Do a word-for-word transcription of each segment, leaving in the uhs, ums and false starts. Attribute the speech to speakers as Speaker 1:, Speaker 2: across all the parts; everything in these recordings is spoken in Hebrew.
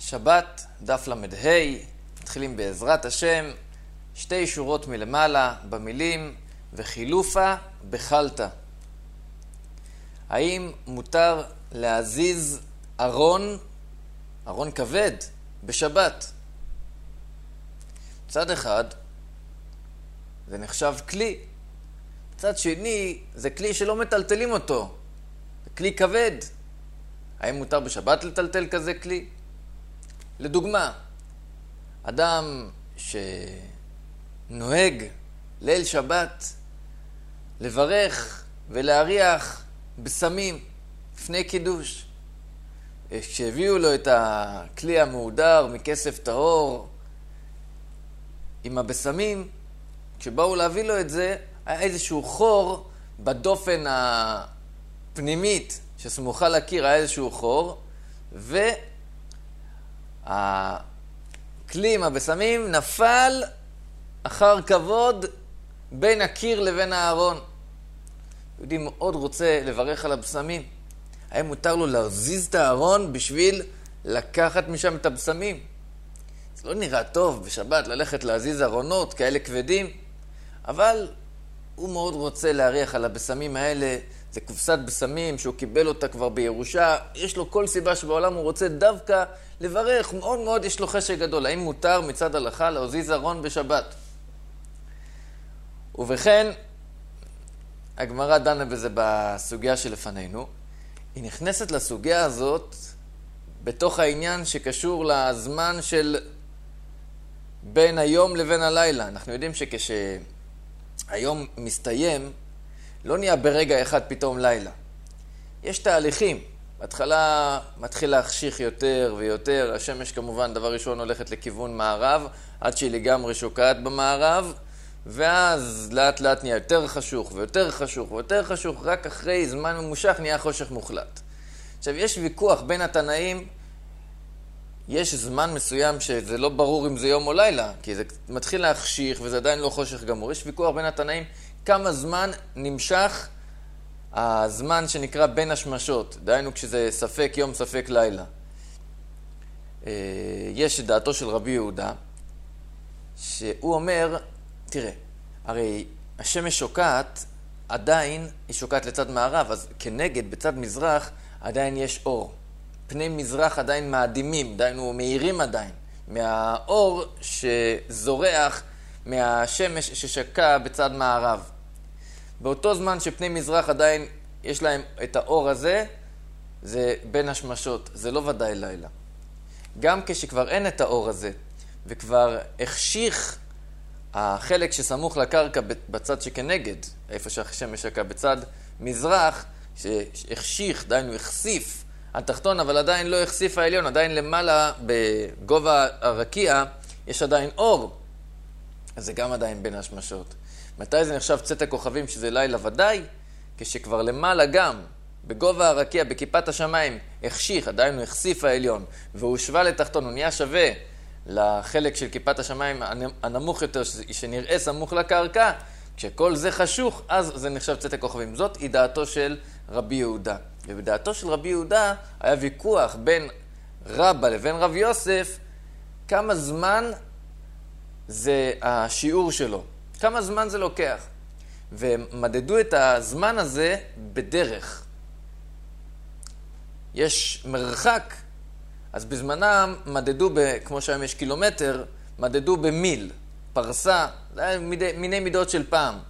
Speaker 1: שבת, דף למד ה', מתחילים בעזרת השם, שתי שורות מלמעלה במילים וחילופה בחלטה. האם מותר להזיז ארון, ארון כבד, בשבת? מצד אחד, זה נחשב כלי. מצד שני, זה כלי שלא מטלטלים אותו. זה כלי כבד. האם מותר בשבת לטלטל כזה כלי? לדוגמה, אדם שנוהג ליל שבת לברך ולהריח בסמים לפני קידוש. כשהביאו לו את הכלי המהודר מכסף טהור עם הבשמים, כשבאו להביא לו את זה, היה איזשהו חור בדופן הפנימית שסמוכה לקיר, היה איזשהו חור, והכלי עם הבשמים נפל אחר כבוד בין הקיר לבין הארון. יהודי מאוד רוצה לברך על הבשמים. האם מותר לו להזיז את הארון בשביל לקחת משם את הבשמים? זה לא נראה טוב בשבת ללכת להזיז ארונות כאלה כבדים, אבל הוא מאוד רוצה להריח על הבשמים האלה. זה קופסת בשמים שהוא קיבל אותה כבר בירושה. יש לו כל סיבה שבעולם הוא רוצה דווקא לברך. מאוד מאוד יש לו חשק גדול. האם מותר מצד הלכה להזיז ארון בשבת? ובכן, הגמרא דנה בזה בסוגיה שלפנינו. היא נכנסת לסוגיה הזאת בתוך העניין שקשור לזמן של בין היום לבין הלילה. אנחנו יודעים שכשהיום מסתיים, לא נהיה ברגע אחד פתאום לילה. יש תהליכים. בהתחלה מתחיל להחשיך יותר ויותר. השמש כמובן דבר ראשון הולכת לכיוון מערב, עד שהיא לגמרי שוקעת במערב, ואז לאט לאט נהיה יותר חשוך ויותר חשוך ויותר חשוך, רק אחרי זמן ממושך נהיה חושך מוחלט. עכשיו, יש ויכוח בין התנאים, יש זמן מסוים שזה לא ברור אם זה יום או לילה, כי זה מתחיל להחשיך וזה עדיין לא חושך גמור. יש ויכוח בין התנאים כמה זמן נמשך הזמן שנקרא בין השמשות, דהיינו כשזה ספק יום ספק לילה. יש דעתו של רבי יהודה, שהוא אומר, תראה, הרי השמש שוקעת, עדיין היא שוקעת לצד מערב, אז כנגד, בצד מזרח, עדיין יש אור. פני מזרח עדיין מאדימים, דהיינו מאירים עדיין, מהאור שזורח מהשמש ששקע בצד מערב. באותו זמן שפני מזרח עדיין יש להם את האור הזה, זה בין השמשות, זה לא ודאי לילה. גם כשכבר אין את האור הזה, וכבר החשיך החלק שסמוך לקרקע בצד שכנגד, איפה שהשמש שקע בצד מזרח, שהחשיך, דהיינו החשיף התחתון, אבל עדיין לא החשיף העליון, עדיין למעלה בגובה הרקיע יש עדיין אור. אז זה גם עדיין בין השמשות. מתי זה נחשב צאת הכוכבים שזה לילה ודאי? כשכבר למעלה גם, בגובה הרקיע, בכיפת השמיים, החשיך, עדיין הוא החשיף העליון, והוא שווה לתחתון, הוא נהיה שווה לחלק של כיפת השמיים הנמוך יותר, שנראה סמוך לקרקע, כשכל זה חשוך, אז זה נחשב צאת הכוכבים. זאת היא דעתו של רבי יהודה. ובדעתו של רבי יהודה היה ויכוח בין רבא לבין רב יוסף, כמה זמן זה השיעור שלו. כמה זמן זה לוקח. ומדדו את הזמן הזה בדרך. יש מרחק, אז בזמנם מדדו, ב, כמו שהיום יש קילומטר, מדדו במיל, פרסה, זה היה מידי, מיני מידות של פעם.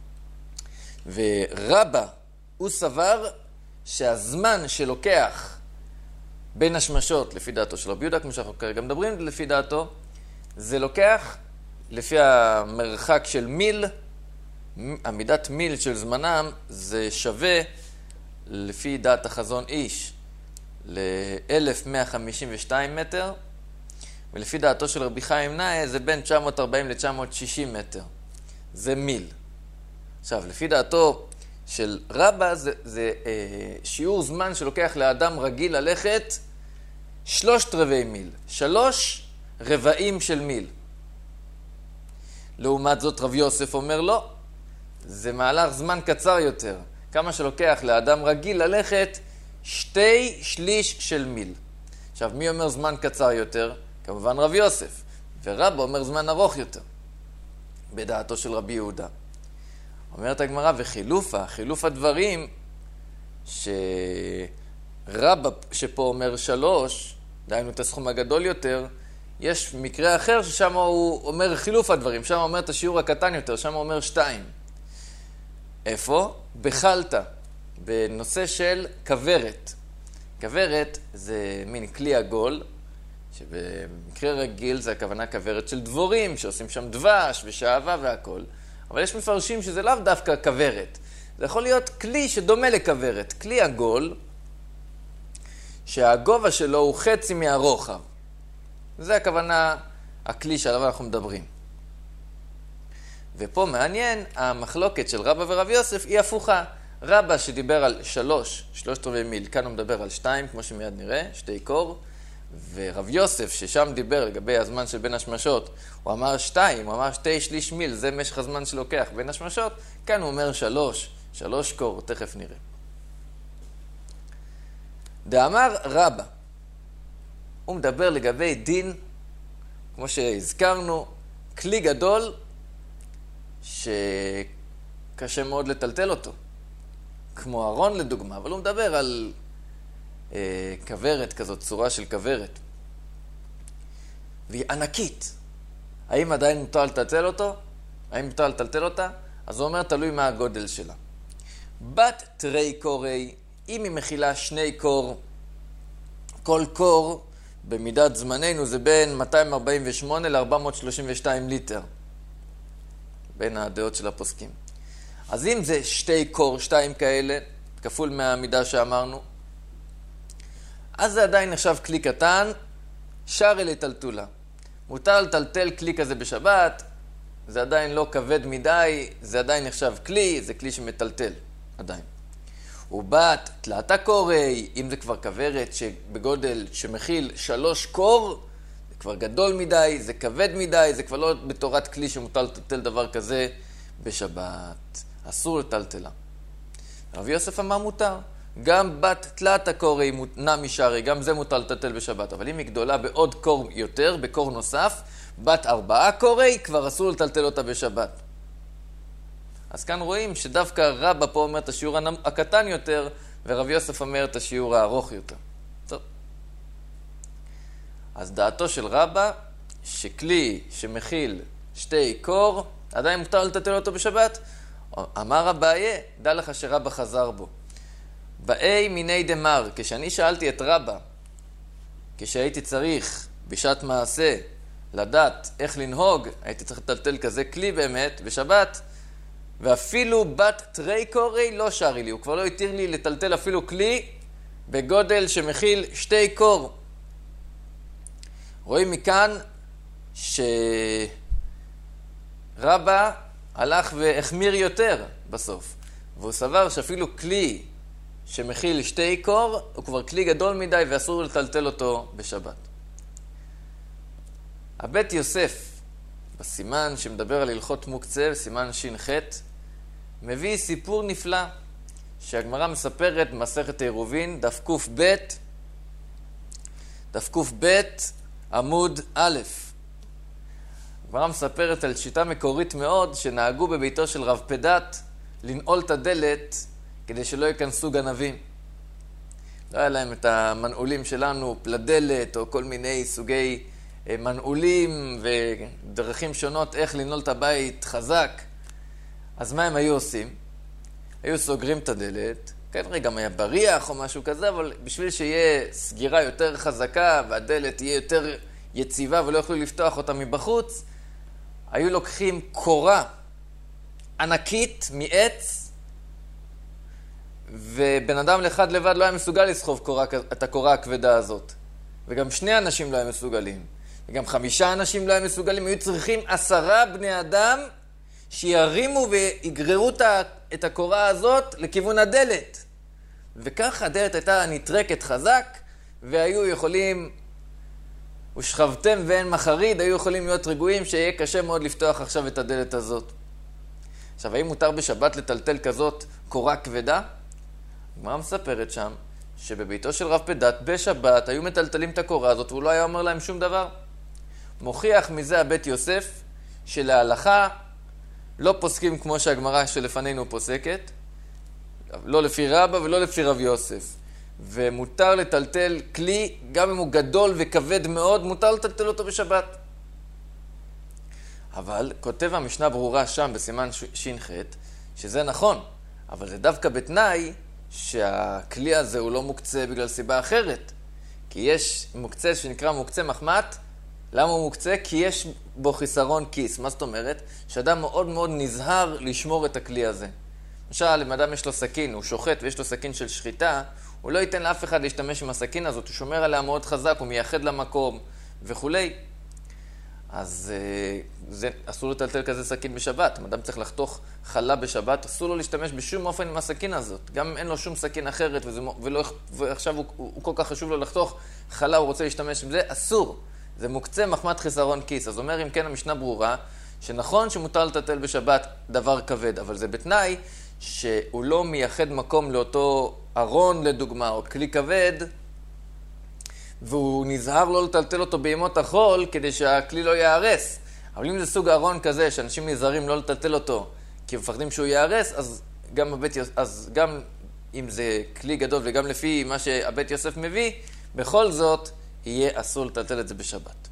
Speaker 1: ורבא, הוא סבר שהזמן שלוקח בין השמשות, לפי דעתו של רבי יהודה, כמו שאנחנו כרגע מדברים, לפי דעתו, זה לוקח לפי המרחק של מיל, המידת מיל של זמנם, זה שווה לפי דעת החזון איש ל-אלף מאה חמישים ושתיים מטר, ולפי דעתו של רבי חיים נאה זה בין תשע מאות ארבעים ל-תשע מאות שישים מטר. זה מיל. עכשיו, לפי דעתו של רבא, זה, זה אה, שיעור זמן שלוקח לאדם רגיל ללכת שלושת רבעי מיל. שלוש רבעים של מיל. לעומת זאת רב יוסף אומר לא. זה מהלך זמן קצר יותר. כמה שלוקח לאדם רגיל ללכת שתי שליש של מיל. עכשיו, מי אומר זמן קצר יותר? כמובן רב יוסף. ורבא אומר זמן ארוך יותר, בדעתו של רבי יהודה. אומרת הגמרא, וחילופה, חילוף הדברים, שרבא שפה אומר שלוש, דהיינו את הסכום הגדול יותר, יש מקרה אחר ששם הוא אומר חילוף הדברים, שם הוא אומר את השיעור הקטן יותר, שם הוא אומר שתיים. איפה? בחלטה, בנושא של כברת. כברת זה מין כלי עגול, שבמקרה רגיל זה הכוונה כברת של דבורים, שעושים שם דבש ושעבה והכל. אבל יש מפרשים שזה לאו דווקא כברת. זה יכול להיות כלי שדומה לכברת, כלי עגול, שהגובה שלו הוא חצי מהרוחב. זה הכוונה, הכלי שעליו אנחנו מדברים. ופה מעניין, המחלוקת של רבא ורב יוסף היא הפוכה. רבא שדיבר על שלוש, שלושת רבעי מיל, כאן הוא מדבר על שתיים, כמו שמיד נראה, שתי קור. ורב יוסף, ששם דיבר לגבי הזמן של בין השמשות, הוא אמר שתיים, הוא אמר שתי שליש מיל, זה משך הזמן שלוקח בין השמשות. כאן הוא אומר שלוש, שלוש קור, תכף נראה. דאמר רבא, הוא מדבר לגבי דין, כמו שהזכרנו, כלי גדול שקשה מאוד לטלטל אותו, כמו ארון לדוגמה, אבל הוא מדבר על אה, כברת כזאת, צורה של כברת. והיא ענקית. האם עדיין מותר לטלטל אותו? האם מותר לטלטל אותה? אז הוא אומר, תלוי מה הגודל שלה. בת תרי קורי, אם היא מכילה שני קור, כל קור במידת זמננו זה בין מאתיים ארבעים ושמונה ל-ארבע מאות שלושים ושתיים ליטר, בין הדעות של הפוסקים. אז אם זה שתי קור, שתיים כאלה, כפול מהמידה שאמרנו, אז זה עדיין נחשב כלי קטן, שרי לטלטולה. מותר לטלטל כלי כזה בשבת, זה עדיין לא כבד מדי, זה עדיין נחשב כלי, זה כלי שמטלטל, עדיין. ובת תלתה קורי, אם זה כבר כברת שבגודל שמכיל שלוש קור, זה כבר גדול מדי, זה כבד מדי, זה כבר לא בתורת כלי שמותר לטלטל דבר כזה בשבת. אסור לטלטלה. רב יוסף אמר מותר. גם בת תלתה קורי נמי שרי, גם זה מותר לטלטל בשבת. אבל אם היא גדולה בעוד קור יותר, בקור נוסף, בת ארבעה קורי, כבר אסור לטלטל אותה בשבת. אז כאן רואים שדווקא רבא פה אומר את השיעור הקטן יותר, ורב יוסף אומר את השיעור הארוך יותר. טוב. אז דעתו של רבא, שכלי שמכיל שתי קור, עדיין מותר לטלטל אותו בשבת. אמר אביי, דע לך שרבא חזר בו. באי מיני דמר, כשאני שאלתי את רבא, כשהייתי צריך בשעת מעשה לדעת איך לנהוג, הייתי צריך לטלטל כזה כלי באמת בשבת, ואפילו בת תרי קורי לא שרי לי, הוא כבר לא התיר לי לטלטל אפילו כלי בגודל שמכיל שתי קור. רואים מכאן שרבא הלך והחמיר יותר בסוף, והוא סבר שאפילו כלי שמכיל שתי קור הוא כבר כלי גדול מדי ואסור לטלטל אותו בשבת. הבית יוסף בסימן שמדבר על הלכות מוקצה, סימן ש"ח, מביא סיפור נפלא שהגמרא מספרת במסכת עירובין, דף קב, דף קב עמוד א'. הגמרא מספרת על שיטה מקורית מאוד שנהגו בביתו של רב פדת לנעול את הדלת כדי שלא ייכנסו גנבים. לא היה להם את המנעולים שלנו, פלדלת או כל מיני סוגי מנעולים ודרכים שונות איך לנעול את הבית חזק. אז מה הם היו עושים? היו סוגרים את הדלת, כנראה גם היה בריח או משהו כזה, אבל בשביל שיהיה סגירה יותר חזקה והדלת תהיה יותר יציבה ולא יוכלו לפתוח אותה מבחוץ, היו לוקחים קורה ענקית מעץ, ובן אדם אחד לבד לא היה מסוגל לסחוב קורה, את הקורה הכבדה הזאת. וגם שני אנשים לא היו מסוגלים. וגם חמישה אנשים לא היו מסוגלים. היו צריכים עשרה בני אדם שירימו ויגררו את הקורה הזאת לכיוון הדלת. וכך הדלת הייתה נטרקת חזק, והיו יכולים, ושכבתם ואין מחריד, היו יכולים להיות רגועים שיהיה קשה מאוד לפתוח עכשיו את הדלת הזאת. עכשיו, האם מותר בשבת לטלטל כזאת קורה כבדה? הגמרא מספרת שם שבביתו של רב פדת בשבת היו מטלטלים את הקורה הזאת והוא לא היה אומר להם שום דבר. מוכיח מזה הבית יוסף שלהלכה לא פוסקים כמו שהגמרא שלפנינו פוסקת, לא לפי רבא ולא לפי רב יוסף. ומותר לטלטל כלי, גם אם הוא גדול וכבד מאוד, מותר לטלטל אותו בשבת. אבל כותב המשנה ברורה שם בסימן ש"ח, שזה נכון, אבל זה דווקא בתנאי שהכלי הזה הוא לא מוקצה בגלל סיבה אחרת. כי יש מוקצה שנקרא מוקצה מחמת. למה הוא מוקצה? כי יש בו חיסרון כיס. מה זאת אומרת? שאדם מאוד מאוד נזהר לשמור את הכלי הזה. למשל, אם אדם יש לו סכין, הוא שוחט ויש לו סכין של שחיטה, הוא לא ייתן לאף אחד להשתמש עם הסכין הזאת, הוא שומר עליה מאוד חזק, הוא מייחד למקום וכו'. אז זה, אסור לטלטל כזה סכין בשבת. אם אדם צריך לחתוך חלה בשבת, אסור לו להשתמש בשום אופן עם הסכין הזאת. גם אם אין לו שום סכין אחרת, וזה, ולא, ועכשיו הוא, הוא כל כך חשוב לו לחתוך חלה, הוא רוצה להשתמש עם זה, אסור. זה מוקצה מחמת חיסרון כיס. אז אומר אם כן המשנה ברורה, שנכון שמותר לטלטל בשבת דבר כבד, אבל זה בתנאי שהוא לא מייחד מקום לאותו ארון לדוגמה, או כלי כבד, והוא נזהר לא לטלטל אותו בימות החול כדי שהכלי לא יערס. אבל אם זה סוג ארון כזה שאנשים נזהרים לא לטלטל אותו כי מפחדים שהוא יערס, אז גם, הבית, אז גם אם זה כלי גדול וגם לפי מה שהבית יוסף מביא, בכל זאת יהיה אסור לטלטל את זה בשבת.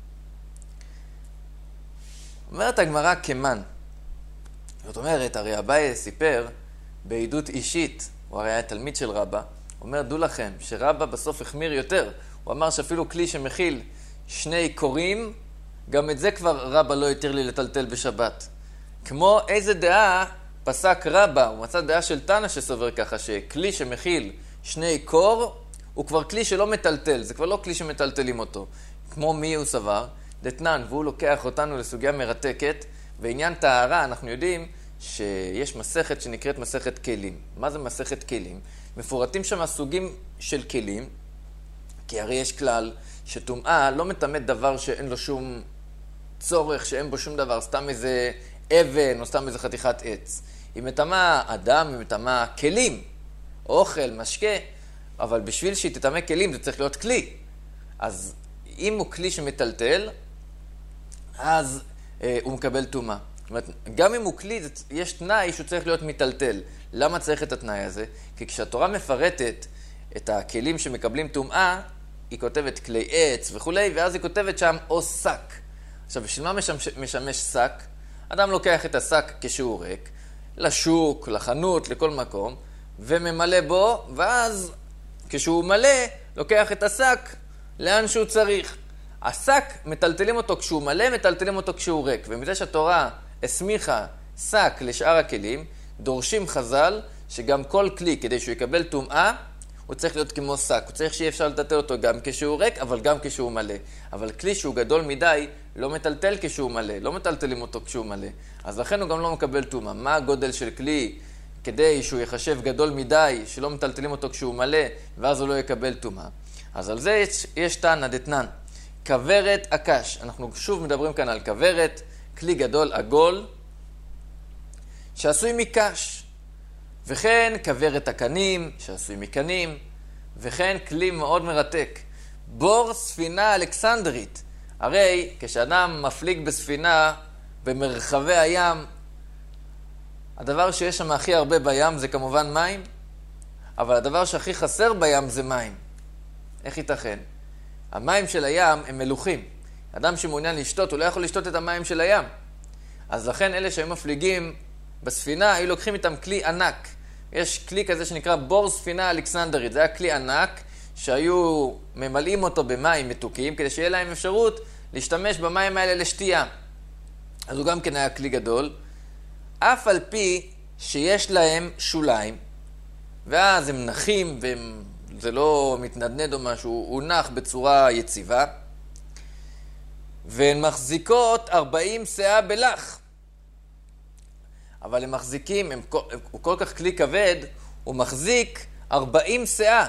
Speaker 1: אומרת הגמרא כמן. זאת אומרת, הרי אביי סיפר בעדות אישית, הוא הרי היה תלמיד של רבא, אומר, דו לכם, שרבא בסוף החמיר יותר. הוא אמר שאפילו כלי שמכיל שני קורים, גם את זה כבר רבא לא יתיר לי לטלטל בשבת. כמו איזה דעה פסק רבא, הוא מצא דעה של תנא שסובר ככה, שכלי שמכיל שני קור, הוא כבר כלי שלא מטלטל, זה כבר לא כלי שמטלטלים אותו. כמו מי הוא סבר? דתנן, והוא לוקח אותנו לסוגיה מרתקת, ועניין טהרה, אנחנו יודעים שיש מסכת שנקראת מסכת כלים. מה זה מסכת כלים? מפורטים שם סוגים של כלים, כי הרי יש כלל שטומאה לא מטמאת דבר שאין לו שום צורך, שאין בו שום דבר, סתם איזה אבן או סתם איזה חתיכת עץ. היא מטמאה אדם, היא מטמאה כלים, אוכל, משקה, אבל בשביל שהיא תטמא כלים זה צריך להיות כלי. אז אם הוא כלי שמטלטל, אז אה, הוא מקבל טומאה. זאת אומרת, גם אם הוא כלי, יש תנאי שהוא צריך להיות מטלטל. למה צריך את התנאי הזה? כי כשהתורה מפרטת את הכלים שמקבלים טומאה, היא כותבת כלי עץ וכו', ואז היא כותבת שם או שק. עכשיו, בשביל מה משמש, משמש שק? אדם לוקח את השק כשהוא ריק, לשוק, לחנות, לכל מקום, וממלא בו, ואז כשהוא מלא, לוקח את השק לאן שהוא צריך. השק, מטלטלים אותו כשהוא מלא, מטלטלים אותו כשהוא ריק. ומזה שהתורה הסמיכה שק לשאר הכלים, דורשים חז"ל שגם כל כלי, כדי שהוא יקבל טומאה, הוא צריך להיות כמו שק. הוא צריך שיהיה אפשר לטלטל אותו גם כשהוא ריק, אבל גם כשהוא מלא. אבל כלי שהוא גדול מדי, לא מטלטל כשהוא מלא, לא מטלטלים אותו כשהוא מלא. אז לכן הוא גם לא מקבל טומאה. מה הגודל של כלי כדי שהוא יחשב גדול מדי, שלא מטלטלים אותו כשהוא מלא, ואז הוא לא יקבל טומאה? אז על זה יש, יש תנא דתנן. כוורת הקש. אנחנו שוב מדברים כאן על כוורת, כלי גדול עגול, שעשוי מקש. וכן כוורת הקנים, שעשוי מקנים, וכן כלי מאוד מרתק. בור ספינה אלכסנדרית. הרי כשאדם מפליג בספינה במרחבי הים, הדבר שיש שם הכי הרבה בים זה כמובן מים, אבל הדבר שהכי חסר בים זה מים. איך ייתכן? המים של הים הם מלוחים. אדם שמעוניין לשתות, הוא לא יכול לשתות את המים של הים. אז לכן אלה שהיו מפליגים בספינה, היו לוקחים איתם כלי ענק. יש כלי כזה שנקרא בור ספינה אלכסנדרית. זה היה כלי ענק שהיו ממלאים אותו במים מתוקים, כדי שיהיה להם אפשרות להשתמש במים האלה לשתייה. אז הוא גם כן היה כלי גדול. אף על פי שיש להם שוליים, ואז הם נחים וזה לא מתנדנד או משהו, הוא נח בצורה יציבה, והן מחזיקות ארבעים שאה בלח. אבל הם מחזיקים, הם, הוא כל כך כלי כבד, הוא מחזיק ארבעים שאה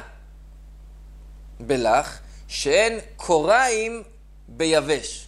Speaker 1: בלח, שהן קוריים ביבש.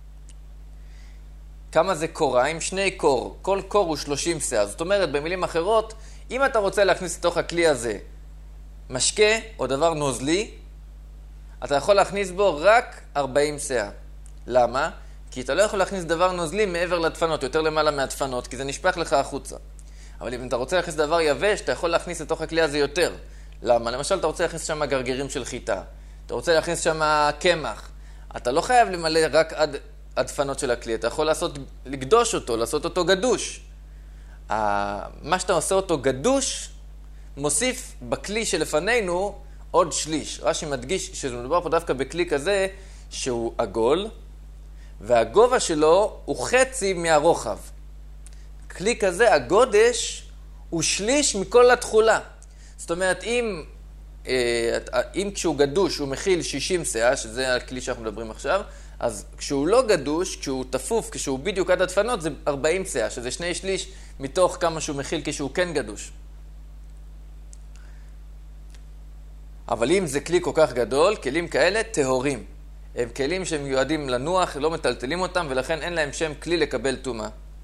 Speaker 1: כמה זה קוריים? שני קור. כל קור הוא שלושים שאה. זאת אומרת, במילים אחרות, אם אתה רוצה להכניס לתוך הכלי הזה משקה או דבר נוזלי, אתה יכול להכניס בו רק ארבעים סאה. למה? כי אתה לא יכול להכניס דבר נוזלי מעבר לדפנות, יותר למעלה מהדפנות, כי זה נשפך לך החוצה. אבל אם אתה רוצה להכניס דבר יבש, אתה יכול להכניס לתוך הכלי הזה יותר. למה? למשל, אתה רוצה להכניס שם גרגירים של חיטה. אתה רוצה להכניס שם קמח. אתה לא חייב למלא רק עד הדפנות של הכלי. אתה יכול לעשות, לקדוש אותו, לעשות אותו גדוש. מה שאתה עושה אותו גדוש, מוסיף בכלי שלפנינו עוד שליש. רש"י מדגיש שמדובר פה דווקא בכלי כזה שהוא עגול, והגובה שלו הוא חצי מהרוחב. כלי כזה, הגודש, הוא שליש מכל התחולה. זאת אומרת, אם, אם כשהוא גדוש הוא מכיל שישים סאה, שזה הכלי שאנחנו מדברים עכשיו, אז כשהוא לא גדוש, כשהוא תפוף, כשהוא בדיוק עד הדפנות, זה ארבעים סאה, שזה שני שליש מתוך כמה שהוא מכיל כשהוא כן גדוש. אבל אם זה כלי כל כך גדול, כלים כאלה טהורים. הם כלים שהם מיועדים לנוח, לא מטלטלים אותם, ולכן אין להם שם כלי לקבל טומאה.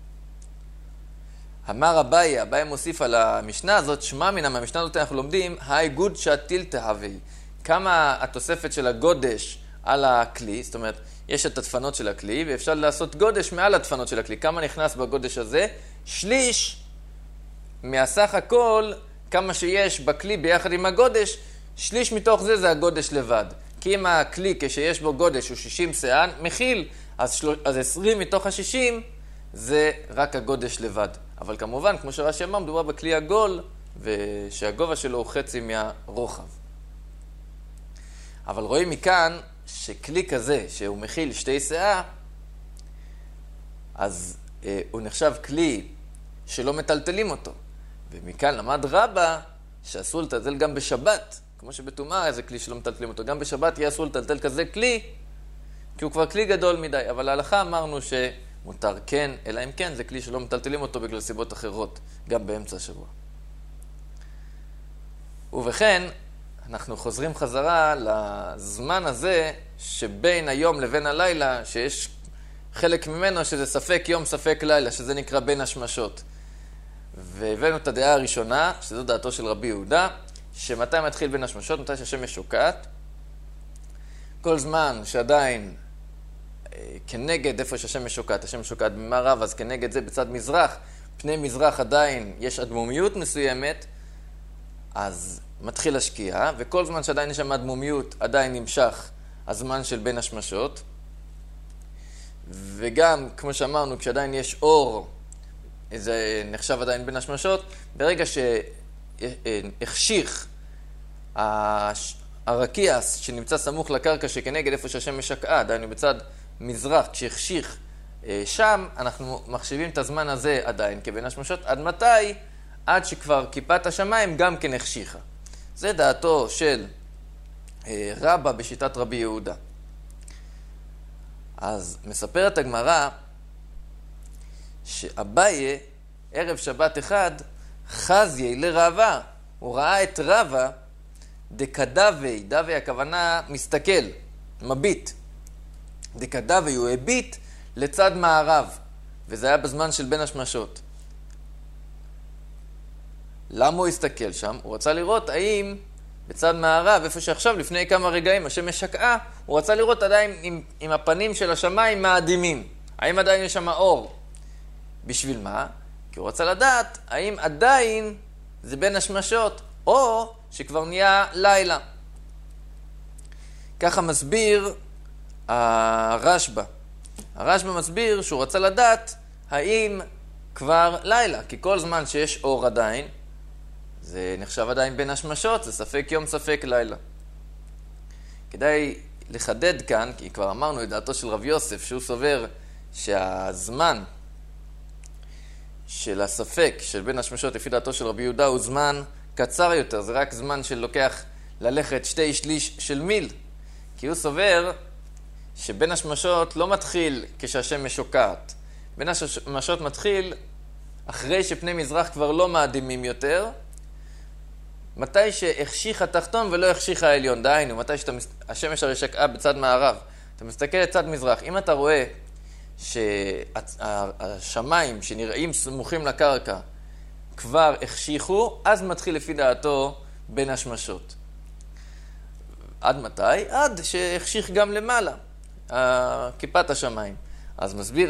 Speaker 1: אמר אביי, אביי מוסיף על המשנה הזאת, שמע מן המשנה הזאת אנחנו לומדים, היי גוד שהטיל תהווי. כמה התוספת של הגודש על הכלי, זאת אומרת, יש את הדפנות של הכלי, ואפשר לעשות גודש מעל הדפנות של הכלי. כמה נכנס בגודש הזה? שליש מהסך הכל, כמה שיש בכלי ביחד עם הגודש, שליש מתוך זה זה הגודש לבד. כי אם הכלי כשיש בו גודש הוא שישים סאה, מכיל, אז, של... אז עשרים מתוך ה-שישים זה רק הגודש לבד. אבל כמובן, כמו שרש"י אמר, מדובר בכלי עגול, ושהגובה שלו הוא חצי מהרוחב. אבל רואים מכאן שכלי כזה, שהוא מכיל שתי סאה, אז אה, הוא נחשב כלי שלא מטלטלים אותו. ומכאן למד רבא שאסור לטלטל גם בשבת, כמו שבטומאה זה כלי שלא מטלטלים אותו. גם בשבת יהיה אסור לטלטל כזה כלי, כי הוא כבר כלי גדול מדי. אבל להלכה אמרנו שמותר כן, אלא אם כן זה כלי שלא מטלטלים אותו בגלל סיבות אחרות, גם באמצע השבוע. ובכן, אנחנו חוזרים חזרה לזמן הזה שבין היום לבין הלילה, שיש חלק ממנו שזה ספק יום ספק לילה, שזה נקרא בין השמשות. והבאנו את הדעה הראשונה, שזו דעתו של רבי יהודה, שמתי מתחיל בין השמשות, מתי שהשמש שוקעת. כל זמן שעדיין כנגד איפה שהשמש שוקעת, השמש שוקעת במערב, אז כנגד זה בצד מזרח, פני מזרח עדיין יש אדמומיות מסוימת, אז מתחיל השקיעה, וכל זמן שעדיין יש שם אדמומיות, עדיין נמשך הזמן של בין השמשות. וגם, כמו שאמרנו, כשעדיין יש אור, זה נחשב עדיין בין השמשות, ברגע שהחשיך הרקיע שנמצא סמוך לקרקע שכנגד איפה שהשמש שקעה, עדיין בצד מזרח, כשהחשיך שם, אנחנו מחשיבים את הזמן הזה עדיין כבין השמשות. עד מתי? עד שכבר כיפת השמיים גם כן החשיכה. זה דעתו של רבא בשיטת רבי יהודה. אז מספרת הגמרא שאביי ערב שבת אחד חזיה לרבה, הוא ראה את רבא דקדווי, דווי הכוונה מסתכל, מביט. דקדווי הוא הביט לצד מערב, וזה היה בזמן של בין השמשות. למה הוא הסתכל שם? הוא רצה לראות האם בצד מערב, איפה שעכשיו לפני כמה רגעים השמש שקעה, הוא רצה לראות עדיין עם, עם הפנים של השמיים מאדימים. האם עדיין יש שם אור? בשביל מה? כי הוא רצה לדעת האם עדיין זה בין השמשות, או שכבר נהיה לילה. ככה מסביר הרשב"א. הרשב"א מסביר שהוא רצה לדעת האם כבר לילה, כי כל זמן שיש אור עדיין, זה נחשב עדיין בין השמשות, זה ספק יום ספק לילה. כדאי לחדד כאן, כי כבר אמרנו את דעתו של רב יוסף, שהוא סובר שהזמן של הספק של בין השמשות לפי דעתו של רבי יהודה הוא זמן קצר יותר, זה רק זמן שלוקח ללכת שתי שליש של מיל, כי הוא סובר שבין השמשות לא מתחיל כשהשמש שוקעת. בין השמשות מתחיל אחרי שפני מזרח כבר לא מאדימים יותר, מתי שהחשיך התחתון ולא החשיך העליון. דהיינו, מתי שהשמש הרי שקעה בצד מערב, אתה מסתכל לצד מזרח, אם אתה רואה שהשמיים שנראים סמוכים לקרקע כבר החשיכו, אז מתחיל לפי דעתו בין השמשות. עד מתי? עד שהחשיך גם למעלה, כיפת השמיים. אז מסביר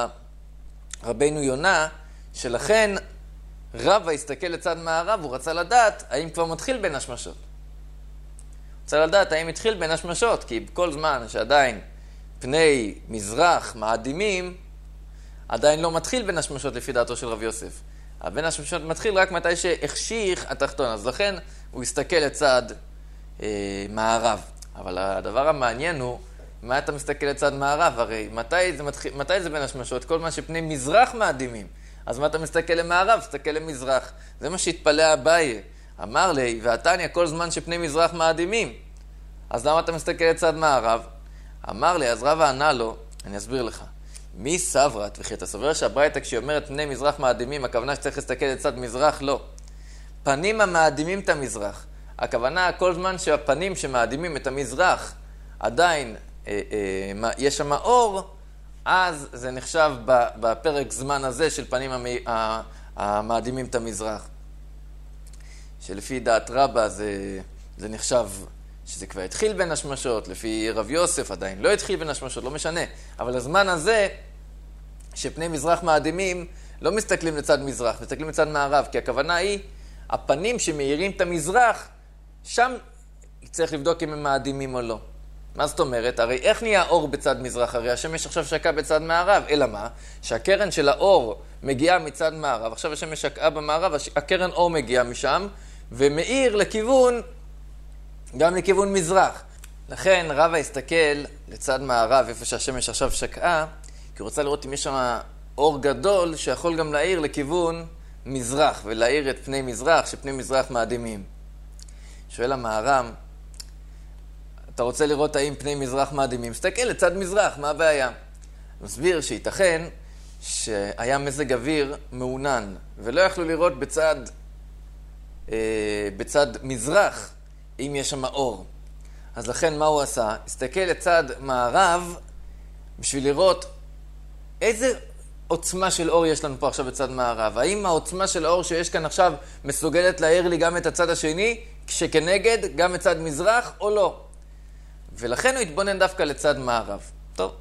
Speaker 1: רבינו יונה, שלכן רבא הסתכל לצד מערב, הוא רצה לדעת האם כבר מתחיל בין השמשות. הוא רצה לדעת האם התחיל בין השמשות, כי כל זמן שעדיין פני מזרח מאדימים, עדיין לא מתחיל בין השמשות לפי דעתו של רב יוסף. בין השמשות מתחיל רק מתי שהחשיך התחתון, אז לכן הוא הסתכל לצד אה, מערב. אבל הדבר המעניין הוא, מה אתה מסתכל לצד מערב? הרי מתי זה, מתחיל, מתי זה בין השמשות? כל מה שפני מזרח מאדימים. אז מה אתה מסתכל למערב? מסתכל למזרח. זה מה שהתפלא אביי. אמר לי, והתניא כל זמן שפני מזרח מאדימים. אז למה אתה מסתכל לצד מערב? אמר לי, אז רבא ענה לו, אני אסביר לך. מי סברת? וכי אתה סובר שהברייתא כשהיא אומרת פני מזרח מאדימים, הכוונה שצריך להסתכל לצד מזרח? לא. פנים המאדימים את המזרח. הכוונה כל זמן שהפנים שמאדימים את המזרח עדיין אה, אה, יש שם אור, אז זה נחשב בפרק זמן הזה של פנים המאדימים את המזרח. שלפי דעת רבא זה, זה נחשב שזה כבר התחיל בין השמשות, לפי רב יוסף עדיין לא התחיל בין השמשות, לא משנה. אבל הזמן הזה שפני מזרח מאדימים לא מסתכלים לצד מזרח, מסתכלים לצד מערב, כי הכוונה היא, הפנים שמאירים את המזרח, שם צריך לבדוק אם הם מאדימים או לא. מה זאת אומרת? הרי איך נהיה האור בצד מזרח? הרי השמש עכשיו שקעה בצד מערב. אלא מה? שהקרן של האור מגיעה מצד מערב. עכשיו השמש שקעה במערב, הקרן אור מגיעה משם, ומאיר לכיוון, גם לכיוון מזרח. לכן רבא הסתכל לצד מערב, איפה שהשמש עכשיו שקעה, כי הוא רוצה לראות אם יש שם אור גדול, שיכול גם להאיר לכיוון מזרח, ולהאיר את פני מזרח, שפני מזרח מאדימים. שואל המהר"ם, אתה רוצה לראות האם פני מזרח מאדימים? סתכל לצד מזרח, מה הבעיה? מסביר שייתכן שהיה מזג אוויר מעונן, ולא יכלו לראות בצד, אה, בצד מזרח, אם יש שם אור. אז לכן מה הוא עשה? הסתכל לצד מערב, בשביל לראות איזה עוצמה של אור יש לנו פה עכשיו בצד מערב. האם העוצמה של האור שיש כאן עכשיו מסוגלת להאיר לי גם את הצד השני, כשכנגד גם את צד מזרח או לא? ולכן הוא התבונן דווקא לצד מערב. טוב.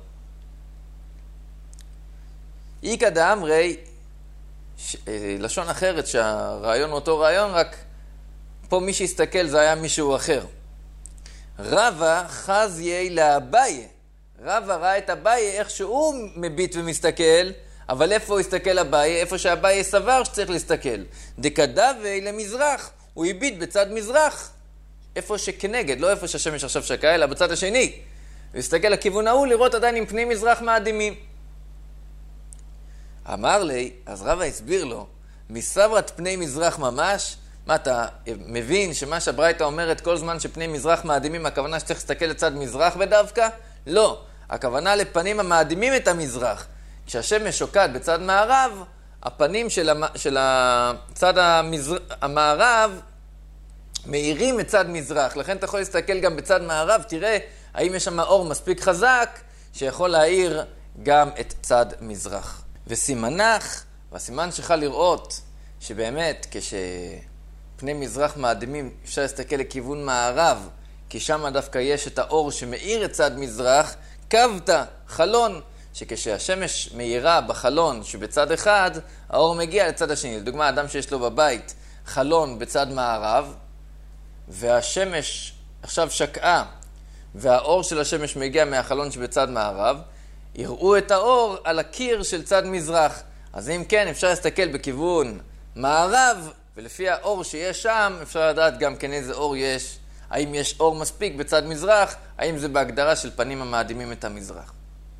Speaker 1: איקא דאמרי, ש... לשון אחרת שהרעיון אותו רעיון, רק פה מי שהסתכל זה היה מישהו אחר. רבא חזיי לאביי. רבא ראה את אביי איך שהוא מביט ומסתכל, אבל איפה הוא הסתכל אביי? איפה שאביי סבר שצריך להסתכל. דקדווי למזרח. הוא הביט בצד מזרח. איפה שכנגד, לא איפה שהשמש עכשיו שקעה, אלא בצד השני. הוא הסתכל לכיוון ההוא לראות עדיין עם פני מזרח מאדימים. אמר לי, אז רבא הסביר לו, מסברת פני מזרח ממש, מה אתה מבין שמה שהברייתא אומרת כל זמן שפני מזרח מאדימים, הכוונה שצריך להסתכל לצד מזרח בדווקא? לא, הכוונה לפנים המאדימים את המזרח. כשהשמש שוקעת בצד מערב, הפנים של, המ... של הצד המזר... המערב מאירים את צד מזרח. לכן אתה יכול להסתכל גם בצד מערב, תראה האם יש שם אור מספיק חזק שיכול להאיר גם את צד מזרח. וסימנך, והסימן שלך לראות שבאמת כשפני מזרח מאדימים אפשר להסתכל לכיוון מערב, כי שם דווקא יש את האור שמאיר את צד מזרח, קבת, חלון, שכשהשמש מאירה בחלון שבצד אחד, האור מגיע לצד השני. לדוגמה, אדם שיש לו בבית חלון בצד מערב, והשמש עכשיו שקעה, והאור של השמש מגיע מהחלון שבצד מערב, יראו את האור על הקיר של צד מזרח. אז אם כן, אפשר להסתכל בכיוון מערב, ולפי האור שיש שם, אפשר לדעת גם כן איזה אור יש, האם יש אור מספיק בצד מזרח, האם זה בהגדרה של פנים המאדימים את המזרח.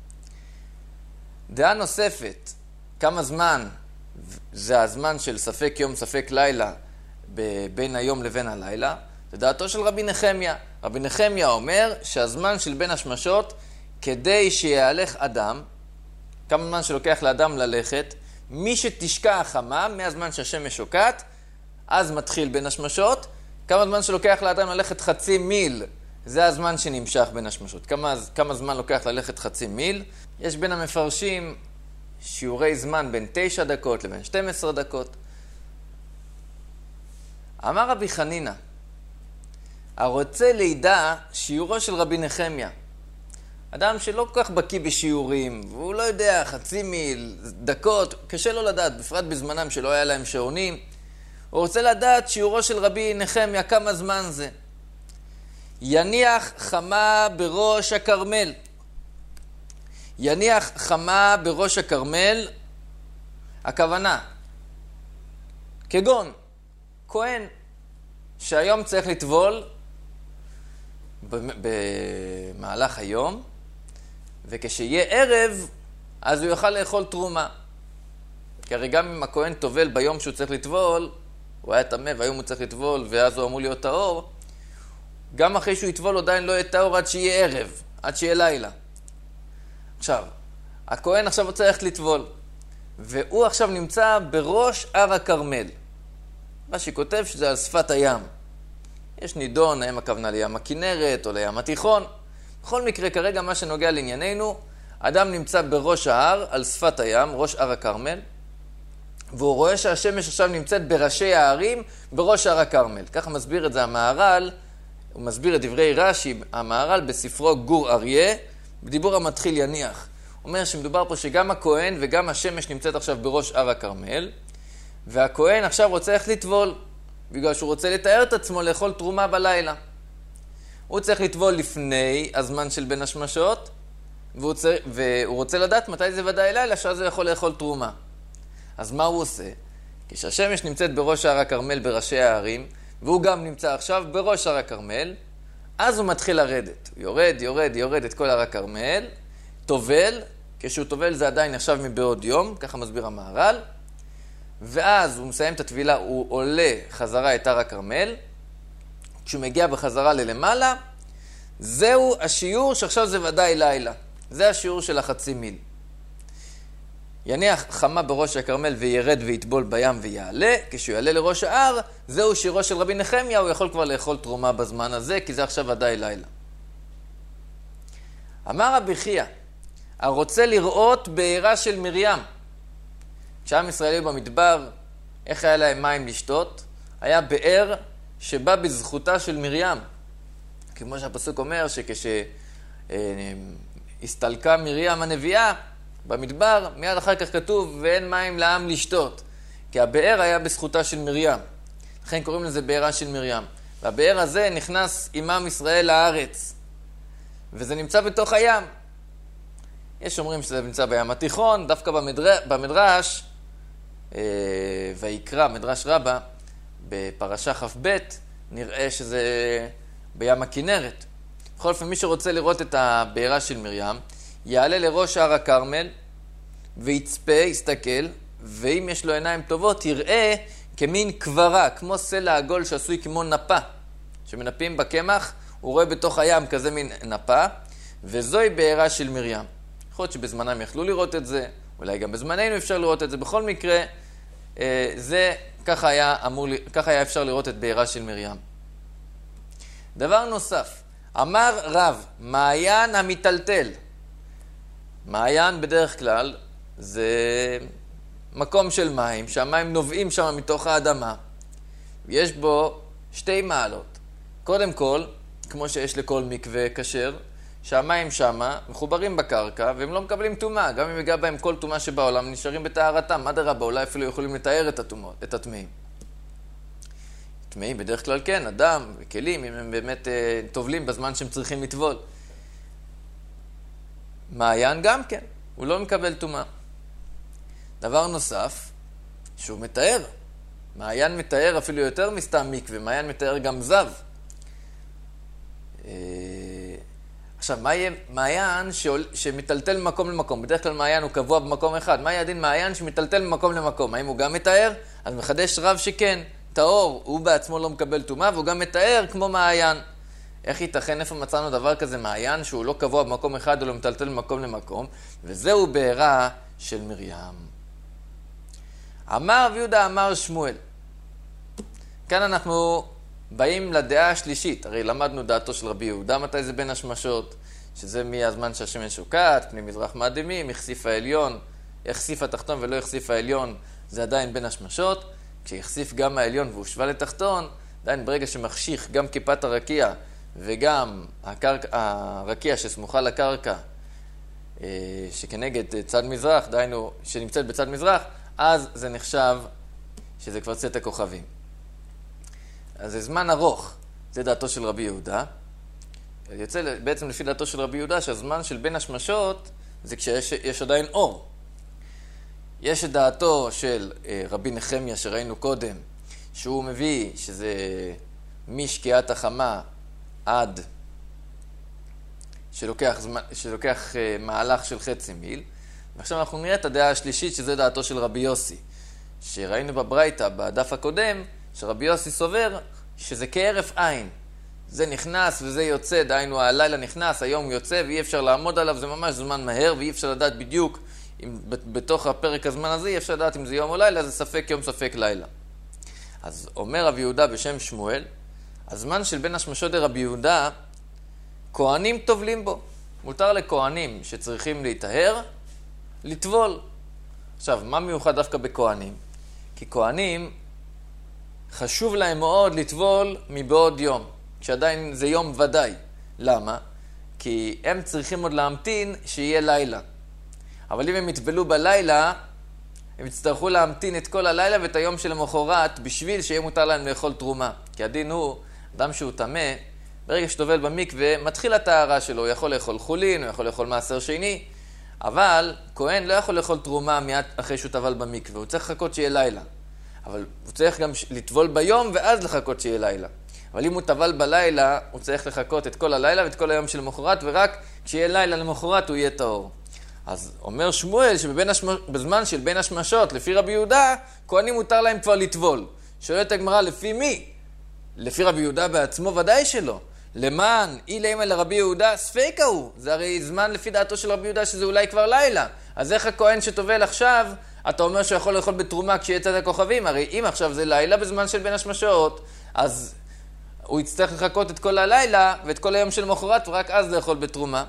Speaker 1: דעה נוספת, כמה זמן, זה הזמן של ספק יום, ספק לילה, בין היום לבין הלילה, זה דעתו של רבי נחמיה. רבי נחמיה אומר שהזמן של בין השמשות, כדי שיהלך אדם, כמה זמן שלוקח לאדם ללכת, מי שתשקע החמה, מהזמן שהשמש שוקעת, אז מתחיל בין השמשות, כמה זמן שלוקח לאדם ללכת חצי מיל, זה הזמן שנמשך בין השמשות. כמה, כמה זמן לוקח ללכת חצי מיל? יש בין המפרשים שיעורי זמן בין תשע דקות לבין שתים עשרה דקות. אמר רבי חנינא, הרוצה לידע שיעורו של רבי נחמיה. אדם שלא כל כך בקיא בשיעורים, והוא לא יודע, חצי מיל, דקות, קשה לו לדעת, בפרט בזמנם שלא היה להם שעונים. הוא רוצה לדעת שיעורו של רבי נחמיה, כמה זמן זה. יניח חמה בראש הכרמל. יניח חמה בראש הכרמל, הכוונה, כגון, כהן, שהיום צריך לטבול במהלך היום, וכשיהיה ערב, אז הוא יוכל לאכול תרומה. כי הרי גם אם הכהן טובל ביום שהוא צריך לטבול, הוא היה טמא והיום הוא צריך לטבול, ואז הוא אמור להיות טהור, גם אחרי שהוא יטבול עדיין לא יהיה טהור עד שיהיה ערב, עד שיהיה לילה. עכשיו, הכהן עכשיו רוצה ללכת לטבול, והוא עכשיו נמצא בראש הר הכרמל. מה שכותב שזה על שפת הים. יש נידון, האם הכוונה לים הכנרת או לים התיכון. בכל מקרה, כרגע מה שנוגע לענייננו, אדם נמצא בראש ההר, על שפת הים, ראש הר הכרמל, והוא רואה שהשמש עכשיו נמצאת בראשי ההרים, בראש הר הכרמל. ככה מסביר את זה המהר"ל, הוא מסביר את דברי רש"י, המהר"ל בספרו גור אריה, בדיבור המתחיל יניח. הוא אומר שמדובר פה שגם הכהן וגם השמש נמצאת עכשיו בראש הר הכרמל, והכהן עכשיו רוצה איך לטבול, בגלל שהוא רוצה לתאר את עצמו לאכול תרומה בלילה. הוא צריך לטבול לפני הזמן של בין השמשות, והוא, צר... והוא רוצה לדעת מתי זה ודאי לילה, שאז הוא יכול לאכול תרומה. אז מה הוא עושה? כשהשמש נמצאת בראש הר הכרמל בראשי ההרים, והוא גם נמצא עכשיו בראש הר הכרמל, אז הוא מתחיל לרדת. הוא יורד, יורד, יורד את כל הר הכרמל, טובל, כשהוא טובל זה עדיין נחשב מבעוד יום, ככה מסביר המהר"ל, ואז הוא מסיים את הטבילה, הוא עולה חזרה את הר הכרמל, כשהוא מגיע בחזרה ללמעלה, זהו השיעור שעכשיו זה ודאי לילה. זה השיעור של החצי מיל. יניח חמה בראש הכרמל וירד ויטבול בים ויעלה, כשהוא יעלה לראש ההר, זהו שיעורו של רבי נחמיה, הוא יכול כבר לאכול תרומה בזמן הזה, כי זה עכשיו ודאי לילה. אמר רבי חייא, הרוצה לראות בעירה של מרים. כשעם ישראל היו במדבר, איך היה להם מים לשתות? היה באר שבא בזכותה של מרים. כמו שהפסוק אומר שכשהסתלקה מרים הנביאה במדבר, מיד אחר כך כתוב ואין מים לעם לשתות. כי הבאר היה בזכותה של מרים. לכן קוראים לזה בארה של מרים. והבאר הזה נכנס עם עם ישראל לארץ. וזה נמצא בתוך הים. יש אומרים שזה נמצא בים התיכון, דווקא במדר... במדרש, אה, ויקרא, מדרש רבה, בפרשה כ"ב, נראה שזה בים הכנרת. בכל אופן, מי שרוצה לראות את הבארה של מרים, יעלה לראש הר הכרמל, ויצפה, יסתכל, ואם יש לו עיניים טובות, יראה כמין קברה, כמו סלע עגול שעשוי כמו נפה. שמנפים בקמח, הוא רואה בתוך הים כזה מין נפה, וזוהי בארה של מרים. יכול להיות שבזמנם יכלו לראות את זה, אולי גם בזמננו אפשר לראות את זה. בכל מקרה, זה, ככה היה, אמור, ככה היה אפשר לראות את בארה של מרים. דבר נוסף, אמר רב, מעיין המטלטל. מעיין בדרך כלל זה מקום של מים, שהמים נובעים שם מתוך האדמה. ויש בו שתי מעלות. קודם כל, כמו שיש לכל מקווה כשר, שהמים שמה מחוברים בקרקע, והם לא מקבלים טומאה. גם אם יגע בהם כל טומאה שבעולם, נשארים בטהרתם. אדרבה, אולי אפילו יכולים לתאר את הטומאות, את הטמאים. טמאים בדרך כלל כן, אדם וכלים, אם הם באמת אה, טובלים בזמן שהם צריכים לטבול. מעיין גם כן, הוא לא מקבל טומאה. דבר נוסף, שהוא מתאר. מעיין מתאר אפילו יותר מסתם מקווה, מעיין מתאר גם זב. אה... עכשיו, מה יהיה מעיין שעול, שמטלטל ממקום למקום? בדרך כלל מעיין הוא קבוע במקום אחד. מה יהיה הדין מעיין שמטלטל ממקום למקום? האם הוא גם מתאר? אז מחדש רב שכן. טהור, הוא בעצמו לא מקבל טומאה, והוא גם מתאר כמו מעיין. איך ייתכן, איפה מצאנו דבר כזה מעיין שהוא לא קבוע במקום אחד, אלא מטלטל ממקום למקום? וזהו בארה של מרים. אמר רבי יהודה אמר שמואל. כאן אנחנו באים לדעה השלישית. הרי למדנו דעתו של רבי יהודה, מתי זה בין השמשות, שזה מהזמן שהשמש שוקעת, פני מזרח מאדימים, החשיף העליון, החשיף התחתון ולא החשיף העליון, זה עדיין בין השמשות. כשהחשיף גם העליון והושווה לתחתון, עדיין ברגע שמחשיך גם כיפת הרקיע וגם הקרק... הרקיע שסמוכה לקרקע, שכנגד צד מזרח, דהיינו שנמצאת בצד מזרח, אז זה נחשב שזה כבר צאת הכוכבים. אז זה זמן ארוך, זה דעתו של רבי יהודה. יוצא בעצם לפי דעתו של רבי יהודה שהזמן של בין השמשות זה כשיש יש עדיין אור. יש את דעתו של רבי נחמיה שראינו קודם, שהוא מביא שזה משקיעת החמה עד שלוקח, זמן, שלוקח מהלך של חצי מיל. ועכשיו אנחנו נראה את הדעה השלישית, שזה דעתו של רבי יוסי, שראינו בברייתא בדף הקודם, שרבי יוסי סובר שזה כהרף עין. זה נכנס וזה יוצא, דהיינו הלילה נכנס, היום יוצא ואי אפשר לעמוד עליו, זה ממש זמן מהר ואי אפשר לדעת בדיוק, אם בתוך הפרק הזמן הזה אי אפשר לדעת אם זה יום או לילה, זה ספק יום ספק לילה. אז אומר רבי יהודה בשם שמואל, הזמן של בין השמשות לרבי יהודה, כהנים טובלים בו. מותר לכהנים שצריכים להתאר, לטבול. עכשיו, מה מיוחד דווקא בכהנים? כי כהנים חשוב להם מאוד לטבול מבעוד יום, כשעדיין זה יום ודאי. למה? כי הם צריכים עוד להמתין שיהיה לילה. אבל אם הם יטבלו בלילה, הם יצטרכו להמתין את כל הלילה ואת היום של המחרת בשביל שיהיה מותר להם לאכול תרומה. כי הדין הוא, אדם שהוא טמא, ברגע שטובל במקווה, מתחיל הטהרה שלו, הוא יכול לאכול חולין, הוא יכול לאכול מעשר שני, אבל כהן לא יכול לאכול תרומה מיד אחרי שהוא טבל במקווה, הוא צריך לחכות שיהיה לילה. אבל הוא צריך גם לטבול ביום ואז לחכות שיהיה לילה. אבל אם הוא טבל בלילה, הוא צריך לחכות את כל הלילה ואת כל היום של המחרת, ורק כשיהיה לילה למחרת הוא יהיה טהור. אז אומר שמואל שבזמן של בין השמשות, לפי רבי יהודה, כהנים מותר להם כבר לטבול. שואלת הגמרא, לפי מי? לפי רבי יהודה בעצמו ודאי שלא. למען אילמה לרבי יהודה ספיקה הוא. זה הרי זמן לפי דעתו של רבי יהודה שזה אולי כבר לילה. אז איך הכהן שטובל עכשיו, אתה אומר שהוא יכול לאכול בתרומה כשיהיה צאת הכוכבים? הרי אם עכשיו זה לילה בזמן של בין השמשות, אז הוא יצטרך לחכות את כל הלילה ואת כל היום של מחרת ורק אז לאכול בתרומה.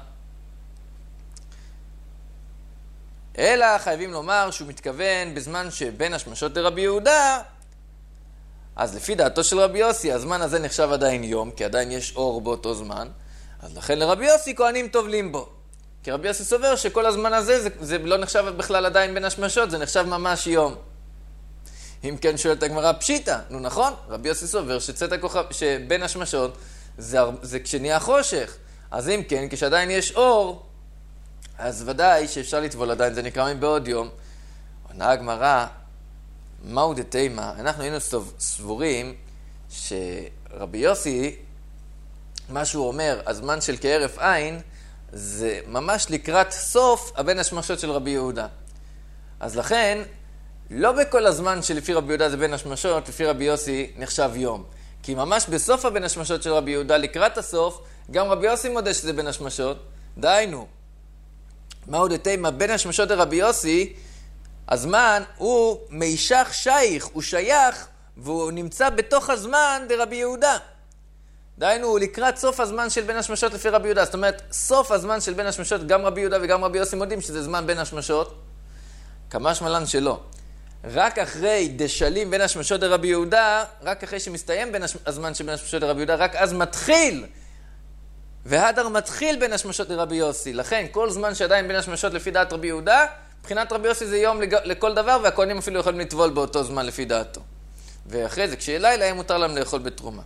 Speaker 1: אלא חייבים לומר שהוא מתכוון בזמן שבין השמשות לרבי יהודה, אז לפי דעתו של רבי יוסי, הזמן הזה נחשב עדיין יום, כי עדיין יש אור באותו זמן, אז לכן לרבי יוסי כהנים טובלים בו. כי רבי יוסי סובר שכל הזמן הזה, זה, זה לא נחשב בכלל עדיין בין השמשות, זה נחשב ממש יום. אם כן שואלת הגמרא פשיטה, נו נכון, רבי יוסי סובר שצאת הכוכב, שבין השמשות זה, זה כשנהיה חושך. אז אם כן, כשעדיין יש אור, אז ודאי שאפשר לטבול עדיין, זה נקרא מבעוד יום. עונה הגמרא, מהו דתימה? אנחנו היינו סבורים שרבי יוסי, מה שהוא אומר, הזמן של כהרף עין, זה ממש לקראת סוף הבין השמשות של רבי יהודה. אז לכן, לא בכל הזמן שלפי רבי יהודה זה בין השמשות, לפי רבי יוסי נחשב יום. כי ממש בסוף הבין השמשות של רבי יהודה, לקראת הסוף, גם רבי יוסי מודה שזה בין השמשות. דהיינו, מהו דתימה? בין השמשות לרבי יוסי, הזמן הוא מישך שייך, הוא שייך, והוא נמצא בתוך הזמן דרבי יהודה. דהיינו, הוא לקראת סוף הזמן של בין השמשות לפי רבי יהודה. זאת אומרת, סוף הזמן של בין השמשות, גם רבי יהודה וגם רבי יוסי מודים שזה זמן בין השמשות. כמה שמלן שלא. רק אחרי דשלים בין השמשות לרבי יהודה, רק אחרי שמסתיים בין הזמן של בין השמשות לרבי יהודה, רק אז מתחיל. והדר מתחיל בין השמשות לרבי יוסי. לכן, כל זמן שעדיין בין השמשות לפי דעת רבי יהודה, מבחינת רבי יוסי זה יום לכל דבר, והכהנים אפילו יכולים לטבול באותו זמן לפי דעתו. ואחרי זה, כשיהיה לילה, היה מותר להם לאכול בתרומה.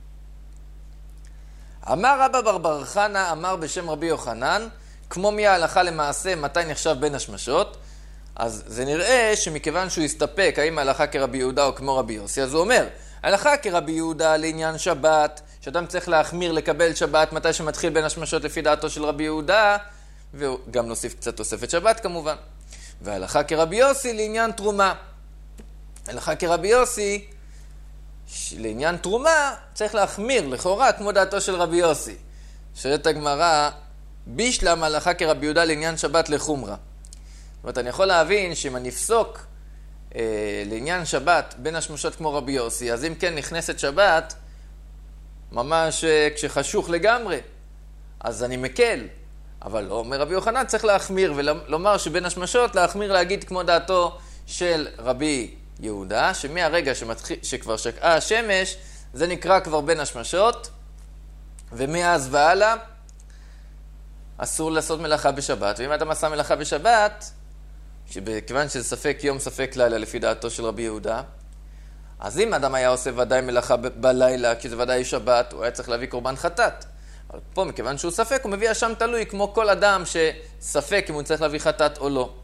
Speaker 1: אמר רבא בר בר חנא, אמר בשם רבי יוחנן, כמו מי ההלכה למעשה, מתי נחשב בין השמשות, אז זה נראה שמכיוון שהוא יסתפק, האם ההלכה כרבי יהודה או כמו רבי יוסי, אז הוא אומר, ההלכה כרבי יהודה לעניין שבת, שאדם צריך להחמיר לקבל שבת מתי שמתחיל בין השמשות לפי דעתו של רבי יהודה, וגם נוסיף קצת תוספת שבת כמובן. וההלכה כרבי יוסי לעניין תרומה. ההלכה כרבי יוסי, לעניין תרומה, צריך להחמיר לכאורה כמו דעתו של רבי יוסי. שואלת הגמרא, בישלם ההלכה כרבי יהודה לעניין שבת לחומרה. זאת אומרת, אני יכול להבין שאם אני אפסוק אה, לעניין שבת בין השמשות כמו רבי יוסי, אז אם כן נכנסת שבת, ממש אה, כשחשוך לגמרי, אז אני מקל. אבל לא, אומר רבי יוחנן, צריך להחמיר ולומר שבין השמשות להחמיר להגיד כמו דעתו של רבי יהודה, שמהרגע שמתחיל, שכבר שקעה השמש, זה נקרא כבר בין השמשות, ומאז והלאה אסור לעשות מלאכה בשבת. ואם אדם עשה מלאכה בשבת, כיוון שזה ספק יום ספק לילה לפי דעתו של רבי יהודה, אז אם אדם היה עושה ודאי מלאכה ב- בלילה, כי זה ודאי שבת, הוא היה צריך להביא קורבן חטאת. אבל פה, מכיוון שהוא ספק, הוא מביא אשם תלוי, כמו כל אדם שספק אם הוא צריך להביא חטאת או לא.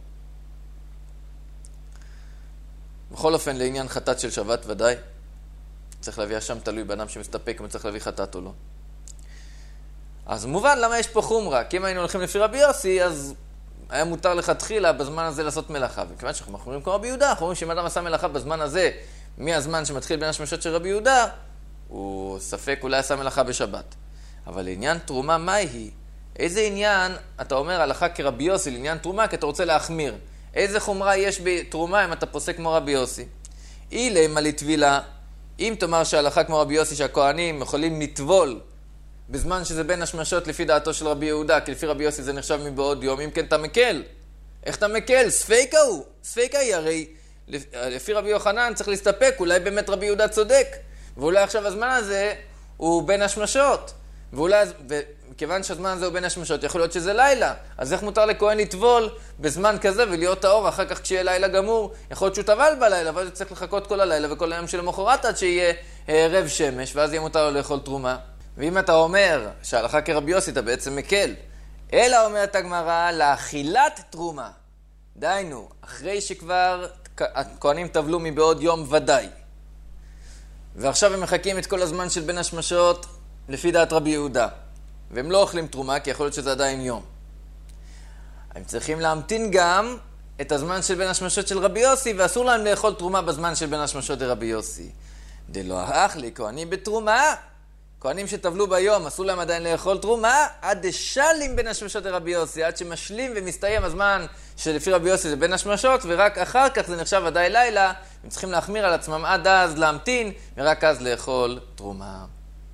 Speaker 1: בכל אופן, לעניין חטאת של שבת ודאי, צריך להביא אשם תלוי באדם שמסתפק אם הוא צריך להביא חטאת או לא. אז מובן למה יש פה חומרה, כי אם היינו הולכים לפי רבי יוסי, אז היה מותר לכתחילה בזמן הזה לעשות מלאכה. וכיוון שאנחנו מחמירים כמו רבי יהודה, אנחנו אומרים שאם אדם עשה מלאכה בזמן הזה, מהזמן שמתחיל בין השמשות של רבי יהודה, הוא ספק אולי עשה מלאכה בשבת. אבל לעניין תרומה, מה היא? איזה עניין, אתה אומר הלכה כרבי יוסי, לעניין תרומה, כי אתה רוצה להחמיר. איזה חומרה יש בתרומה אם אתה פוסק כמו רבי יוסי? אילא מה לטבילה, אם תאמר שההלכה כמו רבי יוסי, שהכהנים יכולים לטבול בזמן שזה בין השמשות לפי דעתו של רבי יהודה, כי לפי רבי יוסי זה נחשב מבעוד יום, אם כן אתה מקל. איך אתה מקל? ספיקה הוא. ספיקה היא הרי, לפי רבי יוחנן צריך להסתפק, אולי באמת רבי יהודה צודק, ואולי עכשיו הזמן הזה הוא בין השמשות, ואולי, וכיוון שהזמן הזה הוא בין השמשות, יכול להיות שזה לילה, אז איך מותר לכהן לטבול בזמן כזה ולהיות האור, אחר כך כשיהיה לילה גמור, יכול להיות שהוא טבל בלילה, אבל צריך לחכות כל הלילה וכל היום של המחרת עד שיהיה ערב שמש, ואז יהיה מותר לו לאכול תרומה. ואם אתה אומר שההלכה כרבי יוסי אתה בעצם מקל, אלא אומרת הגמרא לאכילת תרומה. דיינו, אחרי שכבר הכהנים טבלו מבעוד יום ודאי. ועכשיו הם מחכים את כל הזמן של בין השמשות לפי דעת רבי יהודה. והם לא אוכלים תרומה כי יכול להיות שזה עדיין יום. הם צריכים להמתין גם את הזמן של בין השמשות של רבי יוסי, ואסור להם לאכול תרומה בזמן של בין השמשות של רבי יוסי. דלא אכלי כהנים בתרומה. כהנים שטבלו ביום, אסור להם עדיין לאכול תרומה, עד דשלים בין השמשות לרבי יוסי, עד שמשלים ומסתיים הזמן שלפי רבי יוסי זה בין השמשות, ורק אחר כך זה נחשב ודאי לילה, הם צריכים להחמיר על עצמם עד אז להמתין, ורק אז לאכול תרומה.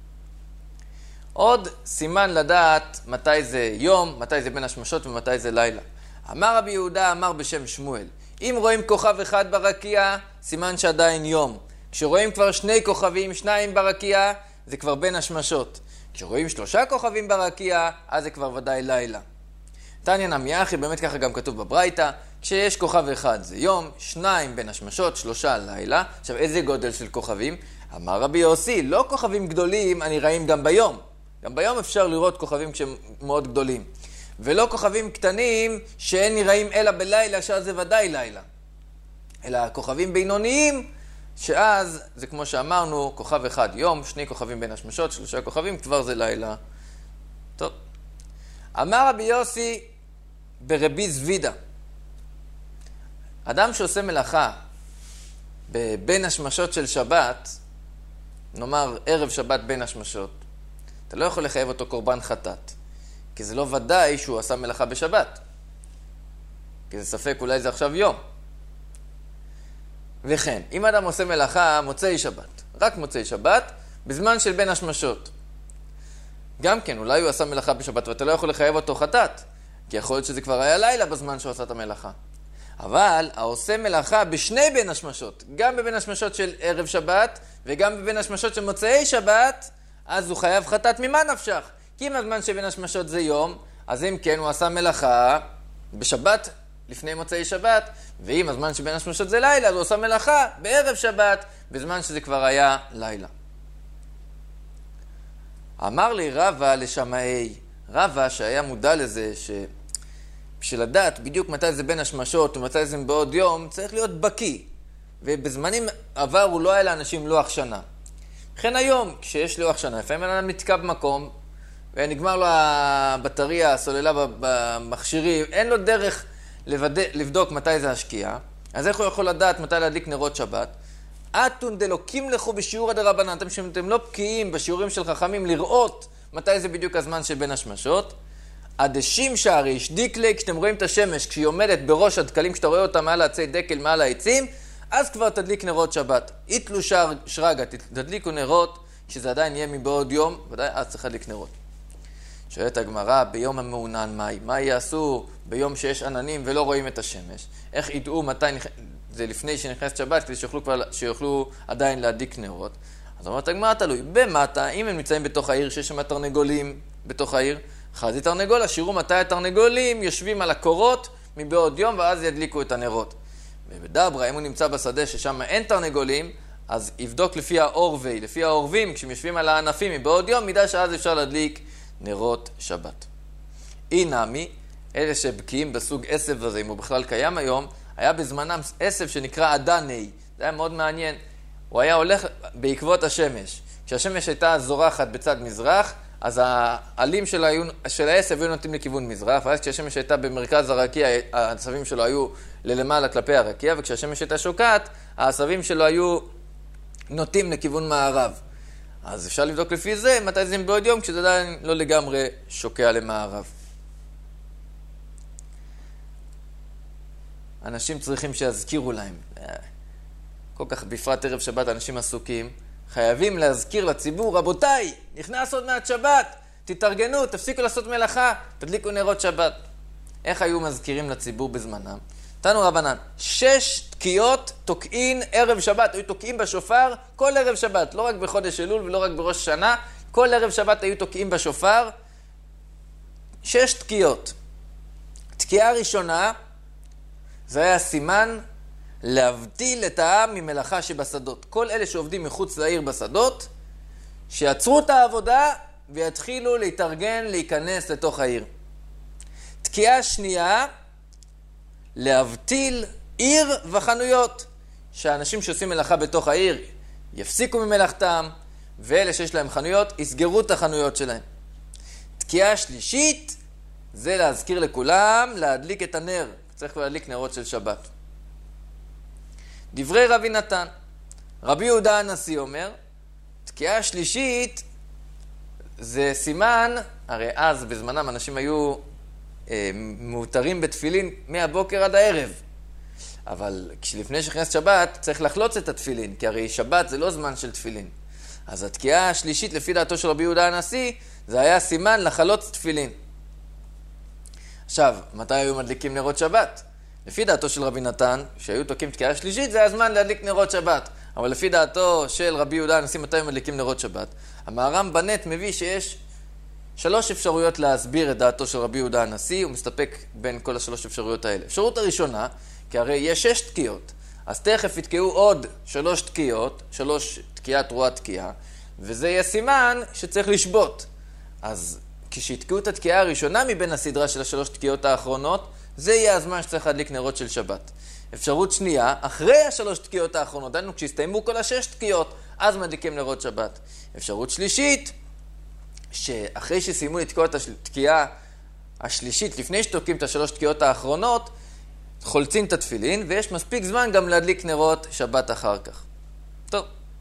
Speaker 1: עוד סימן לדעת מתי זה יום, מתי זה בין השמשות ומתי זה לילה. אמר רבי יהודה, אמר בשם שמואל, אם רואים כוכב אחד ברקיע, סימן שעדיין יום. כשרואים כבר שני כוכבים, שניים ברקיע, זה כבר בין השמשות. כשרואים שלושה כוכבים ברקיע, אז זה כבר ודאי לילה. תניא נמי אחי, באמת ככה גם כתוב בברייתא, כשיש כוכב אחד זה יום, שניים בין השמשות, שלושה לילה. עכשיו, איזה גודל של כוכבים? אמר רבי יוסי, לא כוכבים גדולים הנראים גם ביום. גם ביום אפשר לראות כוכבים כשהם מאוד גדולים. ולא כוכבים קטנים שאין נראים אלא בלילה, שאז זה ודאי לילה. אלא כוכבים בינוניים, שאז זה כמו שאמרנו, כוכב אחד יום, שני כוכבים בין השמשות, שלושה כוכבים, כבר זה לילה. טוב. אמר רבי יוסי ברבי זבידה, אדם שעושה מלאכה בין השמשות של שבת, נאמר ערב שבת בין השמשות, אתה לא יכול לחייב אותו קורבן חטאת, כי זה לא ודאי שהוא עשה מלאכה בשבת, כי זה ספק אולי זה עכשיו יום. וכן, אם אדם עושה מלאכה מוצאי שבת, רק מוצאי שבת, בזמן של בין השמשות, גם כן, אולי הוא עשה מלאכה בשבת ואתה לא יכול לחייב אותו חטאת, כי יכול להיות שזה כבר היה לילה בזמן שהוא עשה את המלאכה. אבל העושה מלאכה בשני בין השמשות, גם בבין השמשות של ערב שבת וגם בבין השמשות של מוצאי שבת, אז הוא חייב חטאת. ממה נפשך? כי אם הזמן שבין השמשות זה יום, אז אם כן הוא עשה מלאכה בשבת לפני מוצאי שבת, ואם הזמן שבין השמשות זה לילה, אז הוא עושה מלאכה בערב שבת בזמן שזה כבר היה לילה. אמר לי רבא לשמאי, רבא שהיה מודע לזה שבשביל לדעת בדיוק מתי זה בין השמשות ומתי זה בעוד יום, צריך להיות בקי. ובזמנים עבר הוא לא היה לאנשים לוח שנה. לכן היום, כשיש לוח שנה, לפעמים אדם נתקע במקום, ונגמר לו הבטריה, הסוללה במכשירים, אין לו דרך לבד... לבדוק מתי זה השקיעה, אז איך הוא יכול לדעת מתי להדליק נרות שבת? אתון דלוקים לכו בשיעור הדרבנן, אתם שאתם לא בקיאים בשיעורים של חכמים לראות מתי זה בדיוק הזמן של בין השמשות. עדשים שערי, ישדיק לי, כשאתם רואים את השמש, כשהיא עומדת בראש הדקלים, כשאתה רואה אותה מעל העצי דקל, מעל העצים, אז כבר תדליק נרות שבת. איתלו שר, שרגה, תדליקו נרות, כשזה עדיין יהיה מבעוד יום, ודאי אז צריך להדליק נרות. שואלת הגמרא, ביום המעונן מהי? מה יעשו ביום שיש עננים ולא רואים את השמש? איך ידעו מתי, נכ... זה לפני שנכנסת שבת, כדי שיוכלו, כבר... שיוכלו עדיין להדליק נרות? אז אומרת הגמרא תלוי. במטה, אם הם נמצאים בתוך העיר, שיש שם תרנגולים בתוך העיר, חזי תרנגול, השירו מתי התרנגולים יושבים על הקורות מבעוד יום, ואז ידליקו את הנרות. ובדברה, אם הוא נמצא בשדה ששם אין תרנגולים, אז יבדוק לפי האורבי, לפי האורבים, כשהם יושבים על הענפים מבעוד יום, מידה שאז אפשר להדליק נרות שבת. אי נמי, אלה שבקיאים בסוג עשב הזה, אם הוא בכלל קיים היום, היה בזמנם עשב שנקרא אדני. זה היה מאוד מעניין. הוא היה הולך בעקבות השמש. כשהשמש הייתה זורחת בצד מזרח, אז העלים של, היו, של העשב היו נוטים לכיוון מזרח, ואז כשהשמש הייתה במרכז הרקיע, העשבים שלו היו ללמעלה כלפי הרקיע, וכשהשמש הייתה שוקעת, העשבים שלו היו נוטים לכיוון מערב. אז אפשר לבדוק לפי זה, מתי זה בעוד יום, כשזה עדיין לא לגמרי שוקע למערב. אנשים צריכים שיזכירו להם. כל כך בפרט ערב שבת אנשים עסוקים. חייבים להזכיר לציבור, רבותיי, נכנס עוד מעט שבת, תתארגנו, תפסיקו לעשות מלאכה, תדליקו נרות שבת. איך היו מזכירים לציבור בזמנם? תנו רבנן, שש תקיעות תוקעין ערב שבת, היו תוקעים בשופר כל ערב שבת, לא רק בחודש אלול ולא רק בראש השנה, כל ערב שבת היו תוקעים בשופר, שש תקיעות. תקיעה ראשונה, זה היה סימן להבדיל את העם ממלאכה שבשדות. כל אלה שעובדים מחוץ לעיר בשדות, שיעצרו את העבודה ויתחילו להתארגן, להיכנס לתוך העיר. תקיעה שנייה, להבדיל עיר וחנויות. שהאנשים שעושים מלאכה בתוך העיר יפסיקו ממלאכתם, ואלה שיש להם חנויות יסגרו את החנויות שלהם. תקיעה שלישית, זה להזכיר לכולם, להדליק את הנר. צריך להדליק נרות של שבת. דברי רבי נתן, רבי יהודה הנשיא אומר, תקיעה שלישית זה סימן, הרי אז בזמנם אנשים היו אה, מאותרים בתפילין מהבוקר עד הערב. אבל לפני שנכנס שבת צריך לחלוץ את התפילין, כי הרי שבת זה לא זמן של תפילין. אז התקיעה השלישית לפי דעתו של רבי יהודה הנשיא, זה היה סימן לחלוץ תפילין. עכשיו, מתי היו מדליקים נרות שבת? לפי דעתו של רבי נתן, שהיו תוקעים תקיעה שלישית, זה הזמן להדליק נרות שבת. אבל לפי דעתו של רבי יהודה הנשיא, מתי הם מדליקים נרות שבת? המהר"ם בנט מביא שיש שלוש אפשרויות להסביר את דעתו של רבי יהודה הנשיא, הוא מסתפק בין כל השלוש אפשרויות האלה. אפשרות הראשונה, כי הרי יש שש תקיעות, אז תכף יתקעו עוד שלוש תקיעות, שלוש תקיעה תרועה תקיעה, וזה יהיה סימן שצריך לשבות. אז כשיתקעו את התקיעה הראשונה מבין הסדרה של השלוש תקיעות האחרונות, זה יהיה הזמן שצריך להדליק נרות של שבת. אפשרות שנייה, אחרי השלוש תקיעות האחרונות, דנו כשהסתיימו כל השש תקיעות, אז מדליקים נרות שבת. אפשרות שלישית, שאחרי שסיימו לתקוע את התקיעה השלישית, לפני שתוקעים את השלוש תקיעות האחרונות, חולצים את התפילין, ויש מספיק זמן גם להדליק נרות שבת אחר כך. טוב.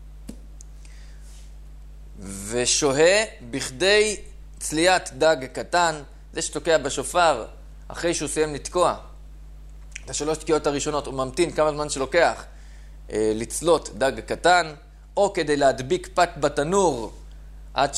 Speaker 1: ושוהה בכדי צליית דג קטן, זה שתוקע בשופר, אחרי שהוא סיים לתקוע את השלוש תקיעות הראשונות, הוא ממתין כמה זמן שלוקח אה, לצלות דג קטן, או כדי להדביק פת בתנור עד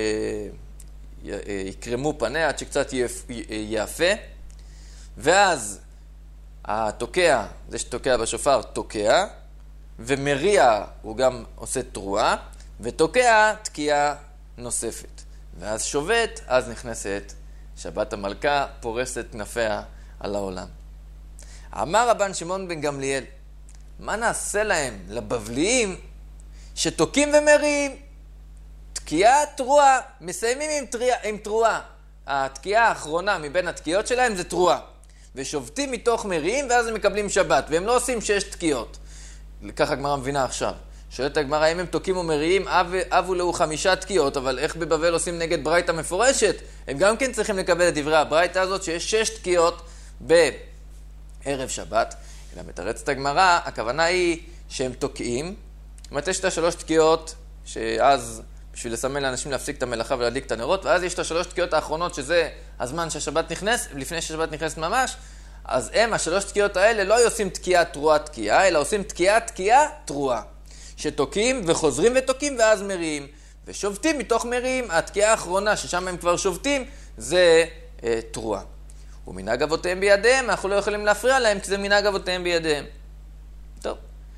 Speaker 1: שיקרמו פניה, עד שקצת יאפה, ואז התוקע, זה שתוקע בשופר, תוקע, ומריע הוא גם עושה תרועה, ותוקע תקיעה נוספת. ואז שובת, אז נכנסת שבת המלכה, פורסת כנפיה על העולם. אמר רבן שמעון בן גמליאל, מה נעשה להם, לבבליים, שתוקים ומריעים? תקיעה תרועה, מסיימים עם, תריע, עם תרועה. התקיעה האחרונה מבין התקיעות שלהם זה תרועה. ושובתים מתוך מריעים ואז הם מקבלים שבת, והם לא עושים שש תקיעות. ככה הגמרא מבינה עכשיו. שואלת הגמרא, אם הם תוקים ומריעים, אב, אבו לו חמישה תקיעות, אבל איך בבבל עושים נגד ברייתא מפורשת? הם גם כן צריכים לקבל את דברי הברייתא הזאת, שיש שש תקיעות בערב שבת. אלא מתרצת הגמרא, הכוונה היא שהם תוקעים, זאת יש את השלוש תקיעות, שאז בשביל לסמן לאנשים להפסיק את המלאכה ולהדליק את הנרות, ואז יש את השלוש תקיעות האחרונות, שזה הזמן שהשבת נכנס, לפני שהשבת נכנסת ממש, אז הם, השלוש תקיעות האלה, לא עושים תקיעה תרועה תקיעה, אלא עושים תקיעה תקיעה תרועה. שתוקים וחוזרים ותוקים ואז מריעים. ושובתים מתוך מריעים, התקיעה האחרונה ששם הם כבר שובתים, זה אה, תרועה. ומנהג אבותיהם בידיהם, אנחנו לא יכולים להפריע להם, כי זה מנהג אבותיהם בידיהם. טוב.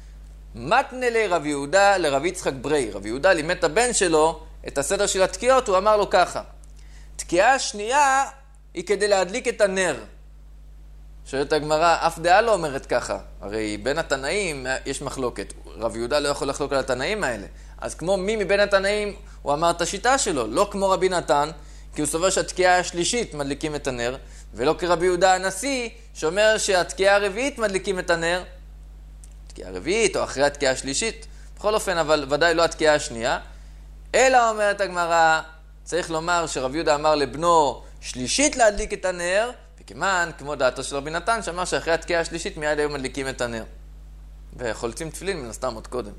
Speaker 1: מתנה לי רב יהודה לרב יצחק ברי. רב יהודה לימד את הבן שלו את הסדר של התקיעות, הוא אמר לו ככה. תקיעה השנייה היא כדי להדליק את הנר. שואלת הגמרא, אף דעה לא אומרת ככה. הרי בין התנאים יש מחלוקת. רב יהודה לא יכול לחלוק על התנאים האלה. אז כמו מי מבין התנאים הוא אמר את השיטה שלו. לא כמו רבי נתן, כי הוא סובר שהתקיעה השלישית מדליקים את הנר, ולא כרבי יהודה הנשיא, שאומר שהתקיעה הרביעית מדליקים את הנר. תקיעה הרביעית או אחרי התקיעה השלישית. בכל אופן, אבל ודאי לא התקיעה השנייה. אלא אומרת הגמרא, צריך לומר שרב יהודה אמר לבנו שלישית להדליק את הנר, וכמען, כמו דעתו של רבי נתן, שאמר שאחרי התקיעה השלישית מיד היו מדליקים את הנר. וחולצים תפילין מן הסתם עוד קודם.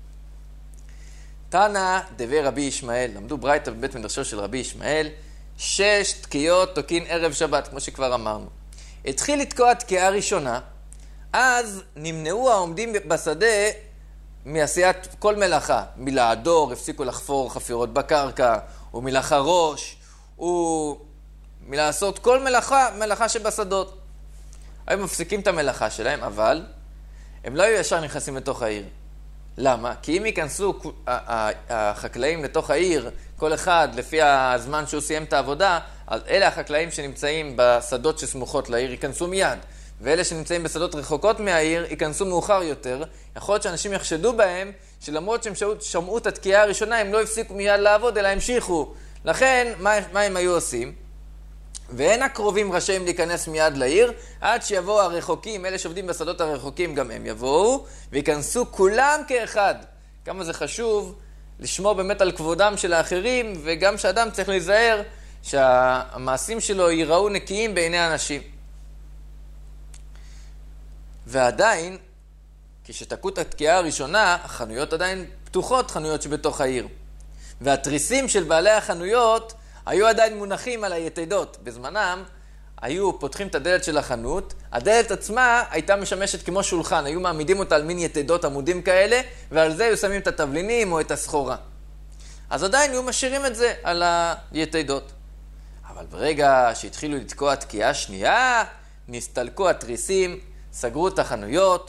Speaker 1: תנא דבי רבי ישמעאל, למדו ברייתא בבית מדרשו של רבי ישמעאל, שש תקיעות תוקין ערב שבת, כמו שכבר אמרנו. התחיל לתקוע תקיעה ראשונה, אז נמנעו העומדים בשדה מעשיית כל מלאכה. מלעדור, הפסיקו לחפור חפירות בקרקע, ומלחרוש, ומלעשות כל מלאכה, מלאכה שבשדות. היו מפסיקים את המלאכה שלהם, אבל הם לא היו ישר נכנסים לתוך העיר. למה? כי אם ייכנסו החקלאים לתוך העיר, כל אחד לפי הזמן שהוא סיים את העבודה, אז אלה החקלאים שנמצאים בשדות שסמוכות לעיר ייכנסו מיד. ואלה שנמצאים בשדות רחוקות מהעיר ייכנסו מאוחר יותר. יכול להיות שאנשים יחשדו בהם, שלמרות שהם שמעו את התקיעה הראשונה, הם לא הפסיקו מיד לעבוד, אלא המשיכו. לכן, מה, מה הם היו עושים? ואין הקרובים רשאים להיכנס מיד לעיר, עד שיבואו הרחוקים, אלה שעובדים בשדות הרחוקים גם הם יבואו, וייכנסו כולם כאחד. כמה זה חשוב לשמור באמת על כבודם של האחרים, וגם שאדם צריך להיזהר שהמעשים שלו ייראו נקיים בעיני האנשים. ועדיין, כשתקעו את התקיעה הראשונה, החנויות עדיין פתוחות, חנויות שבתוך העיר. והתריסים של בעלי החנויות היו עדיין מונחים על היתדות. בזמנם היו פותחים את הדלת של החנות, הדלת עצמה הייתה משמשת כמו שולחן, היו מעמידים אותה על מין יתדות עמודים כאלה, ועל זה היו שמים את התבלינים או את הסחורה. אז עדיין היו משאירים את זה על היתדות. אבל ברגע שהתחילו לתקוע תקיעה שנייה, נסתלקו התריסים, סגרו את החנויות,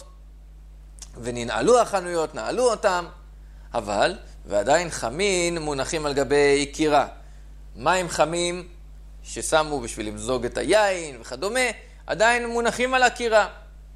Speaker 1: וננעלו החנויות, נעלו אותם, אבל, ועדיין חמין מונחים על גבי קירה. מים חמים ששמו בשביל למזוג את היין וכדומה, עדיין מונחים על הקירה.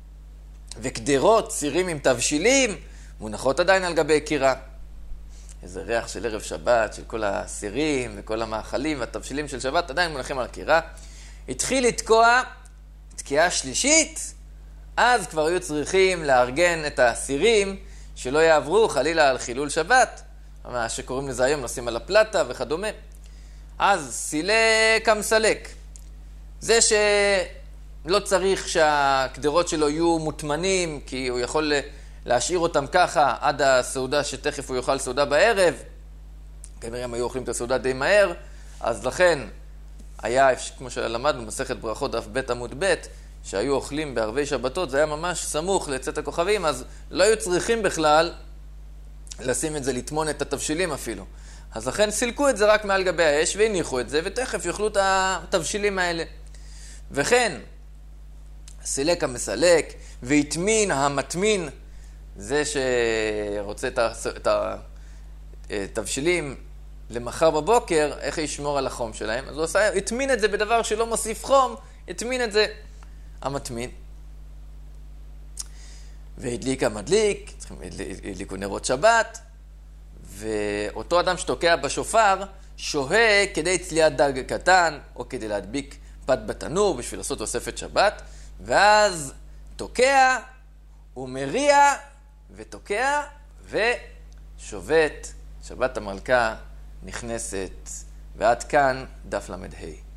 Speaker 1: וקדרות, צירים עם תבשילים, מונחות עדיין על גבי קירה. איזה ריח של ערב שבת, של כל הסירים וכל המאכלים והתבשילים של שבת, עדיין מונחים על הקירה. התחיל לתקוע תקיעה שלישית, אז כבר היו צריכים לארגן את הסירים שלא יעברו חלילה על חילול שבת, מה שקוראים לזה היום, נשים על הפלטה וכדומה. אז סילק המסלק. זה שלא צריך שהקדרות שלו יהיו מוטמנים, כי הוא יכול להשאיר אותם ככה עד הסעודה שתכף הוא יאכל סעודה בערב. כנראה הם היו אוכלים את הסעודה די מהר, אז לכן היה, כמו שלמדנו, מסכת ברכות דף ב' עמוד ב', שהיו אוכלים בערבי שבתות, זה היה ממש סמוך לצאת הכוכבים, אז לא היו צריכים בכלל לשים את זה, לטמון את התבשילים אפילו. אז לכן סילקו את זה רק מעל גבי האש והניחו את זה, ותכף יאכלו את התבשילים האלה. וכן, סילק המסלק והטמין המטמין, זה שרוצה את התבשילים למחר בבוקר, איך ישמור על החום שלהם. אז הוא עושה, הטמין את זה בדבר שלא מוסיף חום, הטמין את זה המטמין. והדליק המדליק, הדליקו נרות שבת, ואותו אדם שתוקע בשופר שוהה כדי צליית דג קטן, או כדי להדביק פת בתנור בשביל לעשות תוספת שבת, ואז תוקע ומריע ותוקע ושובת. שבת המלכה נכנסת, ועד כאן דף למד ה'.